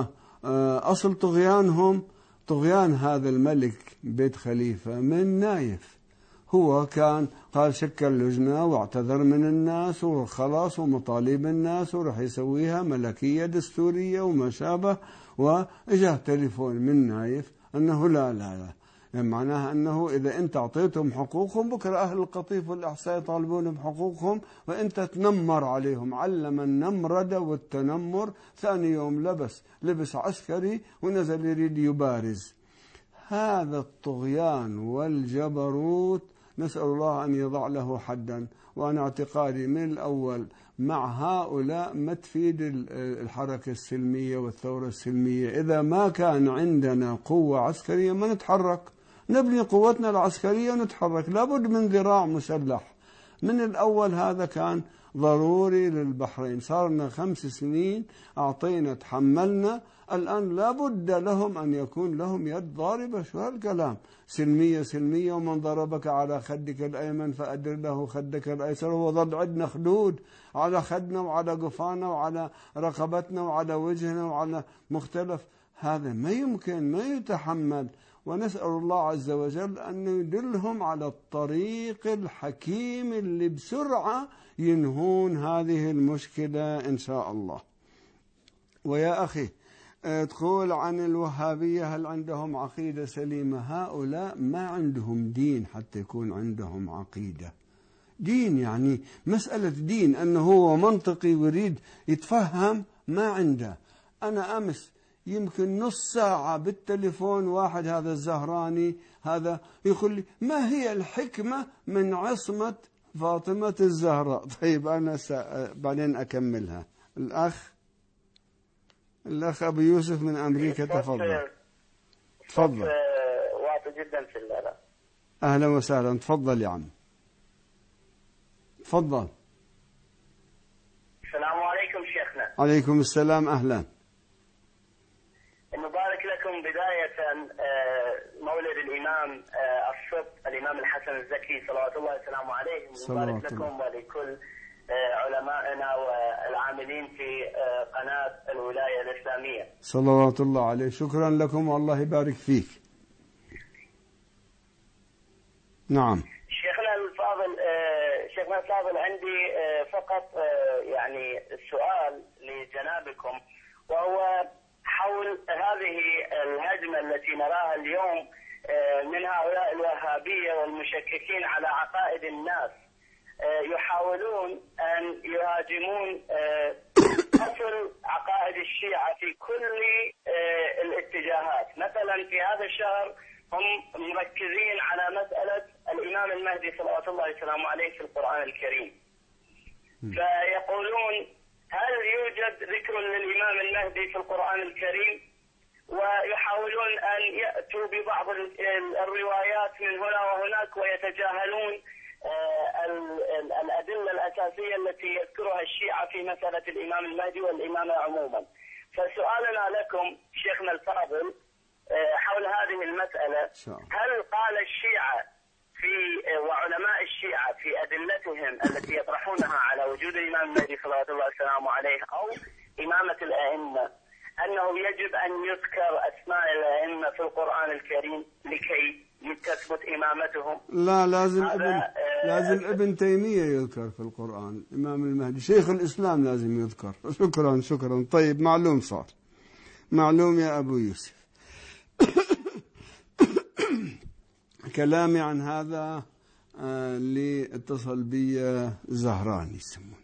أصل طغيانهم طغيان هذا الملك بيت خليفة من نايف. هو كان قال شكل لجنة واعتذر من الناس وخلاص ومطالب الناس ورح يسويها ملكية دستورية وما شابه، وإجاه تليفون من نايف أنه لا يعني معناها أنه إذا أنت أعطيتهم حقوقهم بكرة أهل القطيف والإحساء يطالبون بحقوقهم وأنت تنمر عليهم. علم النمرة والتنمر. ثاني يوم لبس عسكري ونزل يريد يبارز. هذا الطغيان والجبروت نسأل الله أن يضع له حدا. وأنا اعتقادي من الأول مع هؤلاء ما تفيد الحركة السلمية والثورة السلمية. إذا ما كان عندنا قوة عسكرية ما نتحرك، نبني قوتنا العسكرية ونتحرك. لابد من ذراع مسلح من الأول. هذا كان ضروري للبحرين. صارنا 5 سنين أعطينا تحملنا، الآن لابد لهم أن يكون لهم يد ضاربة. شو هالكلام؟ سلمية ومن ضربك على خدك الأيمن فأدر له خدك الأيسر. هو ظل عندنا خدود على خدنا وعلى قفانا وعلى رقبتنا وعلى وجهنا وعلى مختلف. هذا ما يمكن، ما يتحمل. ونسأل الله عز وجل أن يدلهم على الطريق الحكيم اللي بسرعة ينهون هذه المشكلة إن شاء الله. ويا أخي تقول عن الوهابية هل عندهم عقيدة سليمة؟ هؤلاء ما عندهم دين حتى يكون عندهم عقيدة. دين يعني مسألة دين أنه هو منطقي ويريد يتفهم ما عنده. أنا أمس يمكن نص ساعة بالتليفون واحد هذا الزهراني هذا يقول لي ما هي الحكمة من عصمة فاطمة الزهراء. طيب أنا بعدين أكملها. الأخ أبو يوسف من أمريكا تفضل. واطي جدا في الليلة. أهلا وسهلا. تفضل يا عم تفضل. السلام عليكم شيخنا. عليكم السلام. أهلا. نبارك لكم بداية مولد الإمام الصبت الإمام الحسن الزكي صلوات الله وسلامه عليه. نبارك لكم ولكل علمائنا والعاملين في قناة الولاية الإسلامية صلوات الله عليه. شكرا لكم والله يبارك فيك. نعم شيخنا الفاضل عندي فقط يعني السؤال لجنابكم، وهو حول هذه الهجمة التي نراها اليوم من هؤلاء الوهابية والمشككين على عقائد الناس. يحاولون أن يهاجمون أصل عقائد الشيعة في كل الاتجاهات. مثلا في هذا الشهر هم مركزين على مسألة الإمام المهدي صلوات الله وسلامه عليه في القرآن الكريم. فيقولون هل يوجد ذكر للإمام المهدي في القرآن الكريم؟ ويحاولون أن يأتوا ببعض الروايات من هنا وهناك ويتجاهلون الأدلة الأساسية التي يذكرها الشيعة في مسألة الإمام المهدي والإمامة عموما. فسؤالنا لكم شيخنا الفاضل حول هذه المسألة، هل قال الشيعة وعلماء الشيعة في أدلتهم التي يطرحونها على وجود الإمام المهدي صلوات الله وسلامه عليه أو إمامة الأئمة أنه يجب أن يذكر أسماء الأئمة في القرآن الكريم لكي تثبت إمامتهم؟ لا، لازم ابن تيمية يذكر في القرآن. الإمام المهدي شيخ الإسلام لازم يذكر. شكرا. طيب معلوم صار. معلوم يا أبو يوسف. كلامي عن هذا اللي اتصل بي زهراني يسمون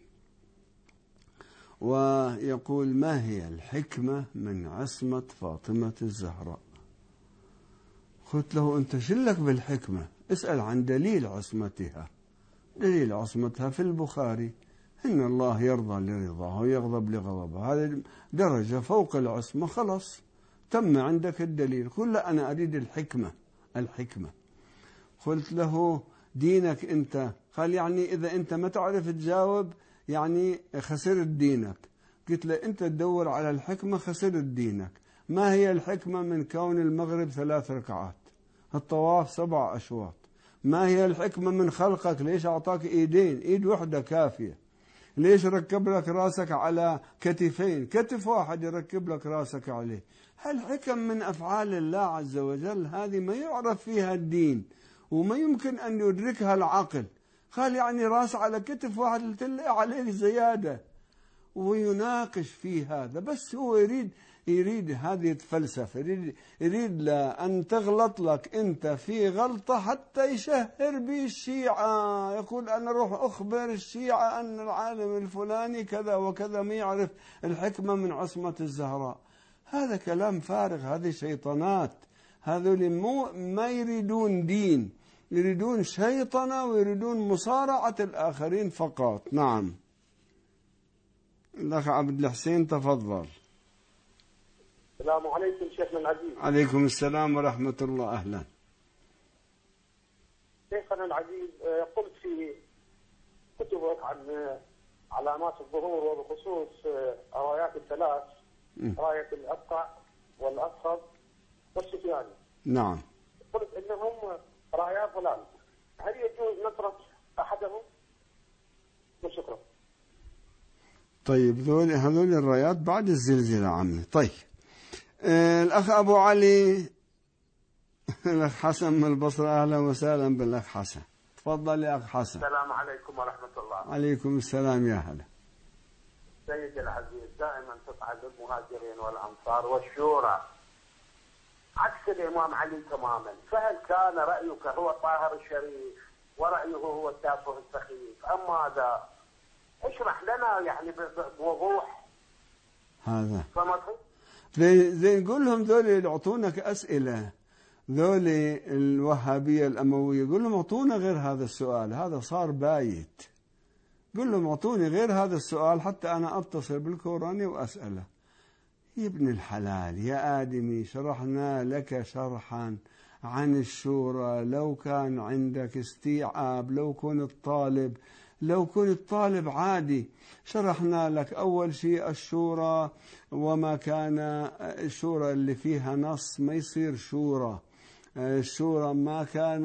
ويقول ما هي الحكمة من عصمة فاطمة الزهراء؟ قلت له أنت شلك بالحكمة، اسأل عن دليل عصمتها. دليل عصمتها في البخاري، إن الله يرضى لرضاه ويغضب لغضبه. هذه درجة فوق العصمة. خلاص تم عندك الدليل. قل لا أنا أريد الحكمة. قلت له دينك أنت. قال يعني إذا أنت ما تعرف تجاوب يعني خسرت دينك. قلت له أنت تدور على الحكمة خسرت دينك. ما هي الحكمة من كون المغرب 3 ركعات، الطواف 7 أشواط؟ ما هي الحكمة من خلقك؟ ليش أعطاك إيدين؟ إيد واحدة كافية. ليش ركب لك راسك على كتفين؟ كتف واحد يركب لك راسك عليه. هالحكم من أفعال الله عز وجل، هذه ما يعرف فيها الدين وما يمكن أن يدركها العقل. قال يعني راس على كتف واحد تلقى عليه زيادة، ويناقش في هذا. بس هو يريد هذه الفلسفة، يريد أن تغلط لك أنت في غلطة حتى يشهر به الشيعة. يقول أنا روح أخبر الشيعة أن العالم الفلاني كذا وكذا، ما يعرف الحكمة من عصمة الزهراء. هذا كلام فارغ، هذه شيطانات. هذول ما يريدون دين، يريدون شيطنة ويريدون مصارعة الآخرين فقط. نعم. الأخ عبد الحسين تفضل. السلام عليكم شيخنا العزيز. عليكم السلام ورحمة الله. أهلا شيخنا العزيز، قلت في كتبك عن علامات الظهور وبخصوص الرايات الثلاث، راية الأبقع والأصفر والسفياني. نعم. قلت إنهم رايات ضلال، هل يجوز نصرة أحدهم؟ وشكرا. طيب هذول الرايات بعد الزلزلة عمي. طيب الأخ أبو علي، الأخ حسن من البصرة، أهلا وسهلا بالأخ حسن. تفضل يا أخ حسن. السلام عليكم ورحمة الله. عليكم السلام يا هلا. سيدي العزيز، دائما تصعد المهاجرين والأنصار والشورى عكس الإمام علي تماما. فهل كان رأيك هو الطاهر الشريف ورأيه هو التافه السخيف أم ماذا؟ اشرح لنا يعني بوضوح هذا. زي نقول لهم ذول يعطونك أسئلة، ذول الوهابية الأموية، قول لهم اعطونا غير هذا السؤال، هذا صار بايت. قل لهم اعطوني غير هذا السؤال حتى أنا أتصل بالكوراني وأسأله. يا ابن الحلال يا آدمي، شرحنا لك شرحا عن الشورى. لو كان عندك استيعاب، لو كنت طالب عادي، شرحنا لك أول شيء الشورى وما كان. الشورى اللي فيها نص ما يصير شورى. الشورى ما كان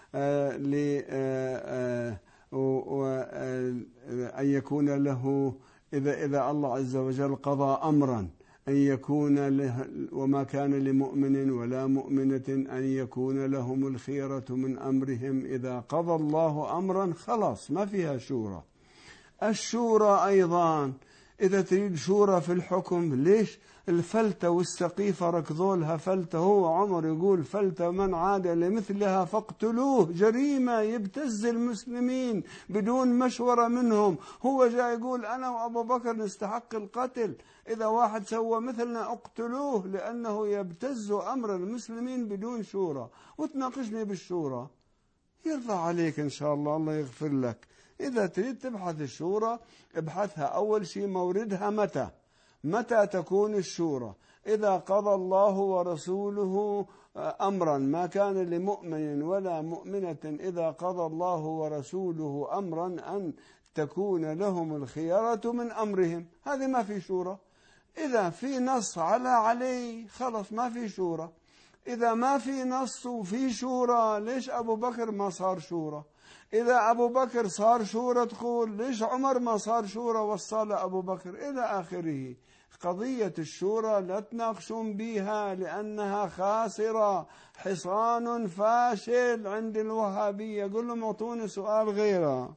أن يكون له، إذا الله عز وجل قضى أمرا أن يكون له، وما كان لمؤمن ولا مؤمنة أن يكون لهم الخيرة من أمرهم إذا قضى الله أمرا، خلاص ما فيها شورى. الشورى أيضا إذا تريد شورى في الحكم، ليش الفلتة والسقيفة ركضولها فلتة؟ هو عمر يقول فلتة من عاد لمثلها فاقتلوه، جريمة يبتز المسلمين بدون مشورة منهم. هو جاي يقول أنا وأبو بكر نستحق القتل، إذا واحد سوى مثلنا اقتلوه لأنه يبتز أمر المسلمين بدون شورى. وتناقشني بالشورى، يرضى عليك إن شاء الله، الله يغفر لك. إذا تريد تبحث الشورى ابحثها أول شيء موردها متى تكون الشورى؟ إذا قضى الله ورسوله أمرا، ما كان لمؤمن ولا مؤمنة إذا قضى الله ورسوله أمرا أن تكون لهم الخيرة من أمرهم، هذه ما في شورى. إذا في نص على علي خلص ما في شورى. إذا ما في نص وفي شورى، ليش أبو بكر ما صار شورى؟ إذا أبو بكر صار شورى تقول ليش عمر ما صار شورى وصل أبو بكر إلى آخره. قضية الشورى لا تناقشون بها لأنها خاسرة، حصان فاشل عند الوهابية. قل لهم اعطوني سؤال غيره.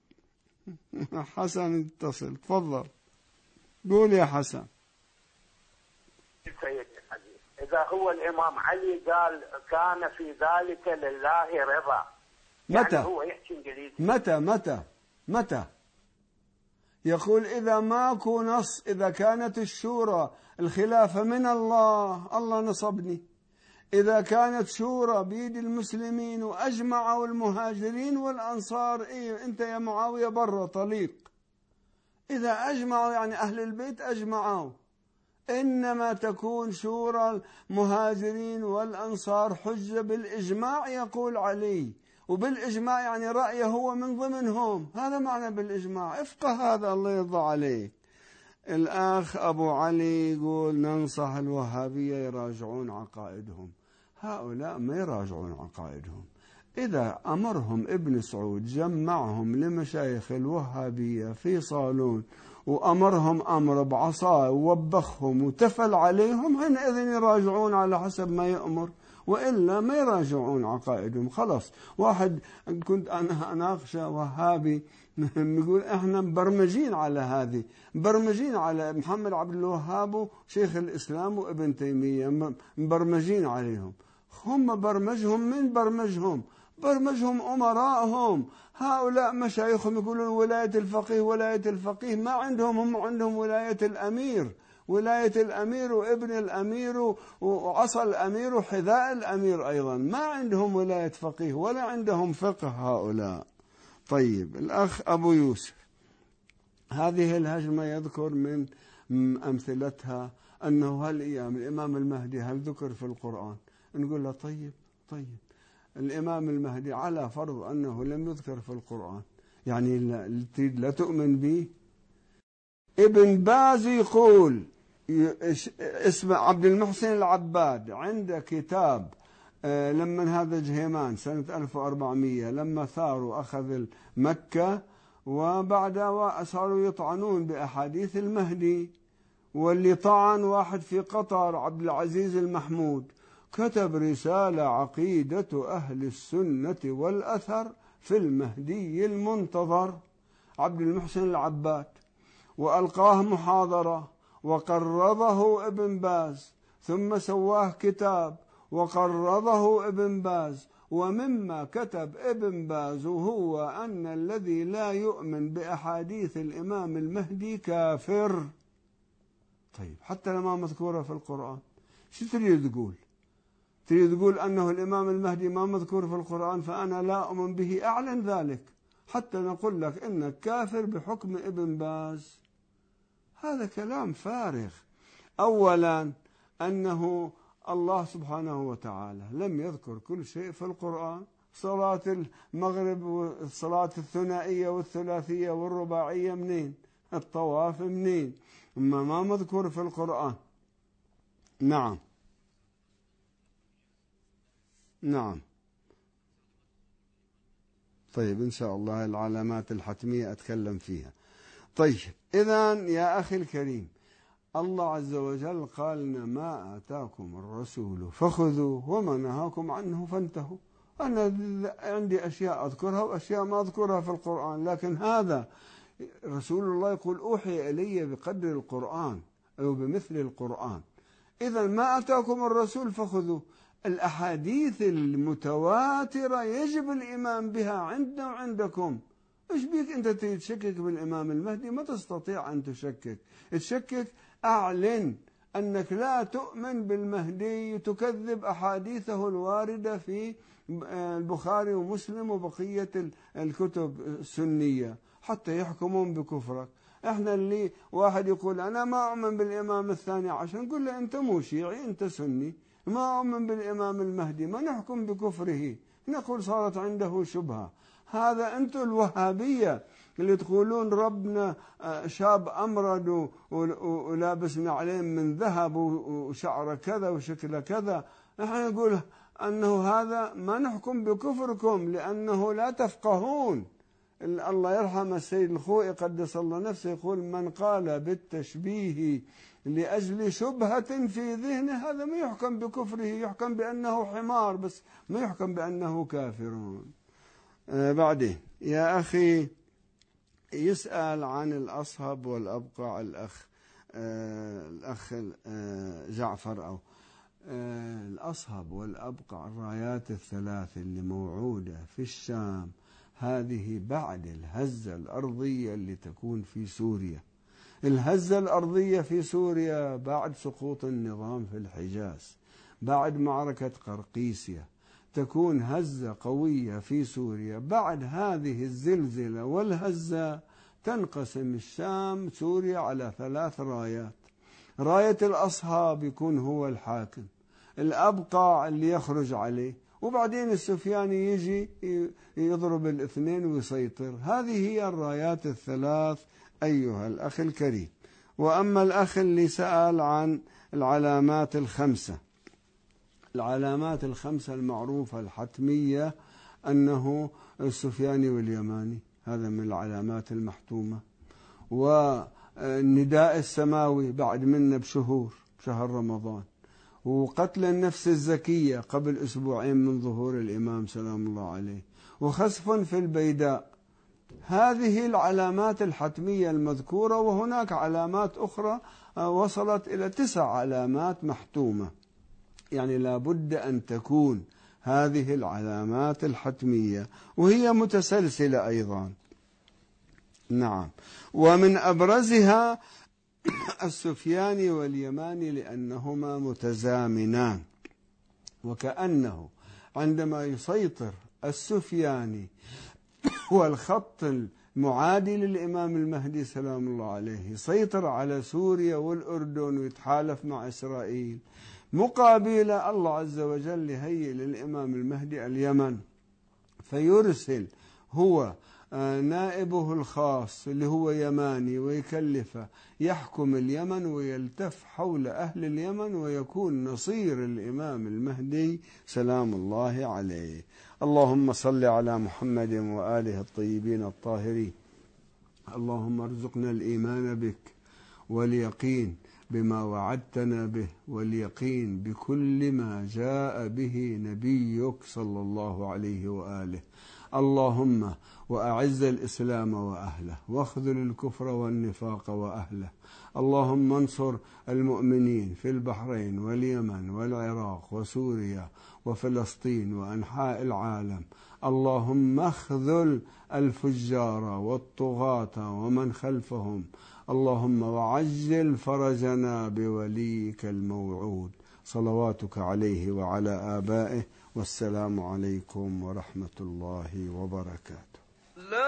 حسن اتصل، تفضل قول يا حسن. إذا هو الإمام علي قال كان في ذلك لله رضا، متى؟ يعني هو يحكي انجليزي. متى يقول إذا ماكو نص، إذا كانت الشورى الخلافة من الله نصبني، إذا كانت شورى بيد المسلمين وأجمعوا المهاجرين والأنصار، إيه أنت يا معاوية برا طليق. إذا أجمعوا يعني أهل البيت أجمعوا، إنما تكون شورى المهاجرين والأنصار حجة بالإجماع يقول علي، وبالإجماع يعني رأيه هو من ضمنهم، هذا معنى بالإجماع. افقه هذا الله يرضى عليك. الأخ أبو علي يقول ننصح الوهابية يراجعون عقائدهم. هؤلاء ما يراجعون عقائدهم، إذا أمرهم ابن سعود جمعهم لمشايخ الوهابية في صالون وأمرهم أمر بعصاه ووبخهم وتفل عليهم، حينئذ يراجعون على حسب ما يأمر، وإلا ما يراجعون عقائدهم. خلاص، واحد كنت أنا أناقشه وهابي يقول إحنا مبرمجين على هذه، مبرمجين على محمد عبد الوهاب وشيخ الإسلام وابن تيمية، مبرمجين عليهم. هم برمجهم، من برمجهم؟ برمجهم أمراءهم. هؤلاء مشايخهم يقولون ولاية الفقيه ولاية الفقيه، ما عندهم، هم عندهم ولاية الأمير، ولاية الأمير وابن الأمير وعصا الأمير وحذاء الأمير أيضا، ما عندهم ولاية فقيه ولا عندهم فقه هؤلاء. طيب، الأخ أبو يوسف، هذه الهجمة يذكر من أمثلتها أنه هل الإمام المهدي هل ذكر في القرآن؟ نقول له طيب الإمام المهدي على فرض أنه لم يذكر في القرآن، يعني لا تؤمن به؟ ابن باز يقول، اسمه عبد المحسن العباد، عنده كتاب لما هذا جهيمان سنة 1400 لما ثاروا أخذ مكة، وبعدها صاروا يطعنون بأحاديث المهدي، واللي طعن واحد في قطر عبد العزيز المحمود، كتب رسالة عقيدة أهل السنة والأثر في المهدي المنتظر، عبد المحسن العباد، وألقاه محاضرة وقرضه ابن باز، ثم سواه كتاب وقرضه ابن باز. ومما كتب ابن باز هو أن الذي لا يؤمن بأحاديث الإمام المهدي كافر. طيب، حتى لما مذكورة في القرآن، شو تريد تقول؟ تريد تقول أنه الإمام المهدي ما مذكور في القرآن فأنا لا أؤمن به، أعلن ذلك حتى نقول لك إنك كافر بحكم ابن باز. هذا كلام فارغ. أولا أنه الله سبحانه وتعالى لم يذكر كل شيء في القرآن، صلاة المغرب والصلاة الثنائية والثلاثية والرباعية منين؟ الطواف منين؟ ما مذكور في القرآن. نعم طيب، إن شاء الله العلامات الحتمية أتكلم فيها. طيب، إذن يا أخي الكريم، الله عز وجل قال لنا ما آتاكم الرسول فخذوا وما نهاكم عنه فانتهوا. أنا عندي أشياء أذكرها وأشياء ما أذكرها في القرآن، لكن هذا رسول الله يقول أوحي إلي بقدر القرآن أو بمثل القرآن. إذا ما آتاكم الرسول فخذوا. الأحاديث المتواترة يجب الإيمان بها عندنا وعندكم. إيش بيك أنت تشكك بالإمام المهدي؟ ما تستطيع أن تشكك. أعلن أنك لا تؤمن بالمهدي، تكذب أحاديثه الواردة في البخاري ومسلم وبقية الكتب السنية حتى يحكمون بكفرك. احنا اللي واحد يقول أنا ما أؤمن بالإمام الثاني عشر، نقول له أنت مو شيعي، أنت سني. ما أؤمن بالإمام المهدي، ما نحكم بكفره، نقول صارت عنده شبهة. هذا أنتم الوهابية اللي تقولون ربنا شاب أمرد ولابس نعلين من ذهب وشعره كذا وشكله كذا، نحن نقول أنه هذا ما نحكم بكفركم لأنه لا تفقهون. الله يرحم السيد الخوئي قدس الله نفسه يقول من قال بالتشبيه لأجل شبهة في ذهنه هذا ما يحكم بكفره، يحكم بأنه حمار بس، ما يحكم بأنه كافر. بعدين يا أخي يسأل عن الأصهب والأبقع الأخ جعفر، أو الأصهب والأبقع الرايات الثلاث اللي موعودة في الشام، هذه بعد الهزة الأرضية اللي تكون في سوريا. الهزة الأرضية في سوريا بعد سقوط النظام في الحجاز، بعد معركة قرقيسيا، تكون هزة قوية في سوريا. بعد هذه الزلزلة والهزة تنقسم الشام سوريا على 3 رايات. راية الأصهاب يكون هو الحاكم، الأبقع اللي يخرج عليه، وبعدين السفياني يجي يضرب الاثنين ويسيطر. هذه هي الرايات الثلاث أيها الأخ الكريم. وأما الأخ اللي سأل عن العلامات الخمسة، العلامات الخمسة المعروفة الحتمية أنه السفياني واليماني، هذا من العلامات المحتومة. والنداء السماوي بعد منا بشهر، بشهر رمضان، وقتل النفس الزكية قبل أسبوعين من ظهور الإمام سلام الله عليه، وخسف في البيداء. هذه العلامات الحتمية المذكورة، وهناك علامات أخرى وصلت إلى 9 علامات محتومة. يعني لا بد أن تكون هذه العلامات الحتمية، وهي متسلسلة أيضا. نعم. ومن أبرزها السفياني واليماني لأنهما متزامنان، وكأنه عندما يسيطر السفياني والخط المعادي للإمام المهدي سلام الله عليه يسيطر على سوريا والأردن ويتحالف مع إسرائيل، مقابل الله عز وجل يهيئ للإمام المهدي اليمن، فيرسل هو نائبه الخاص اللي هو يماني ويكلفه يحكم اليمن ويلتف حول أهل اليمن، ويكون نصير الإمام المهدي سلام الله عليه. اللهم صل على محمد وآله الطيبين الطاهرين. اللهم ارزقنا الإيمان بك واليقين بما وعدتنا به، واليقين بكل ما جاء به نبيك صلى الله عليه وآله. اللهم وأعز الإسلام وأهله، واخذل الكفر والنفاق وأهله. اللهم انصر المؤمنين في البحرين واليمن والعراق وسوريا وفلسطين وأنحاء العالم. اللهم اخذل الفجار والطغاة ومن خلفهم. اللهم وعجل فرجنا بوليك الموعود، صلواتك عليه وعلى آبائه. والسلام عليكم ورحمة الله وبركاته.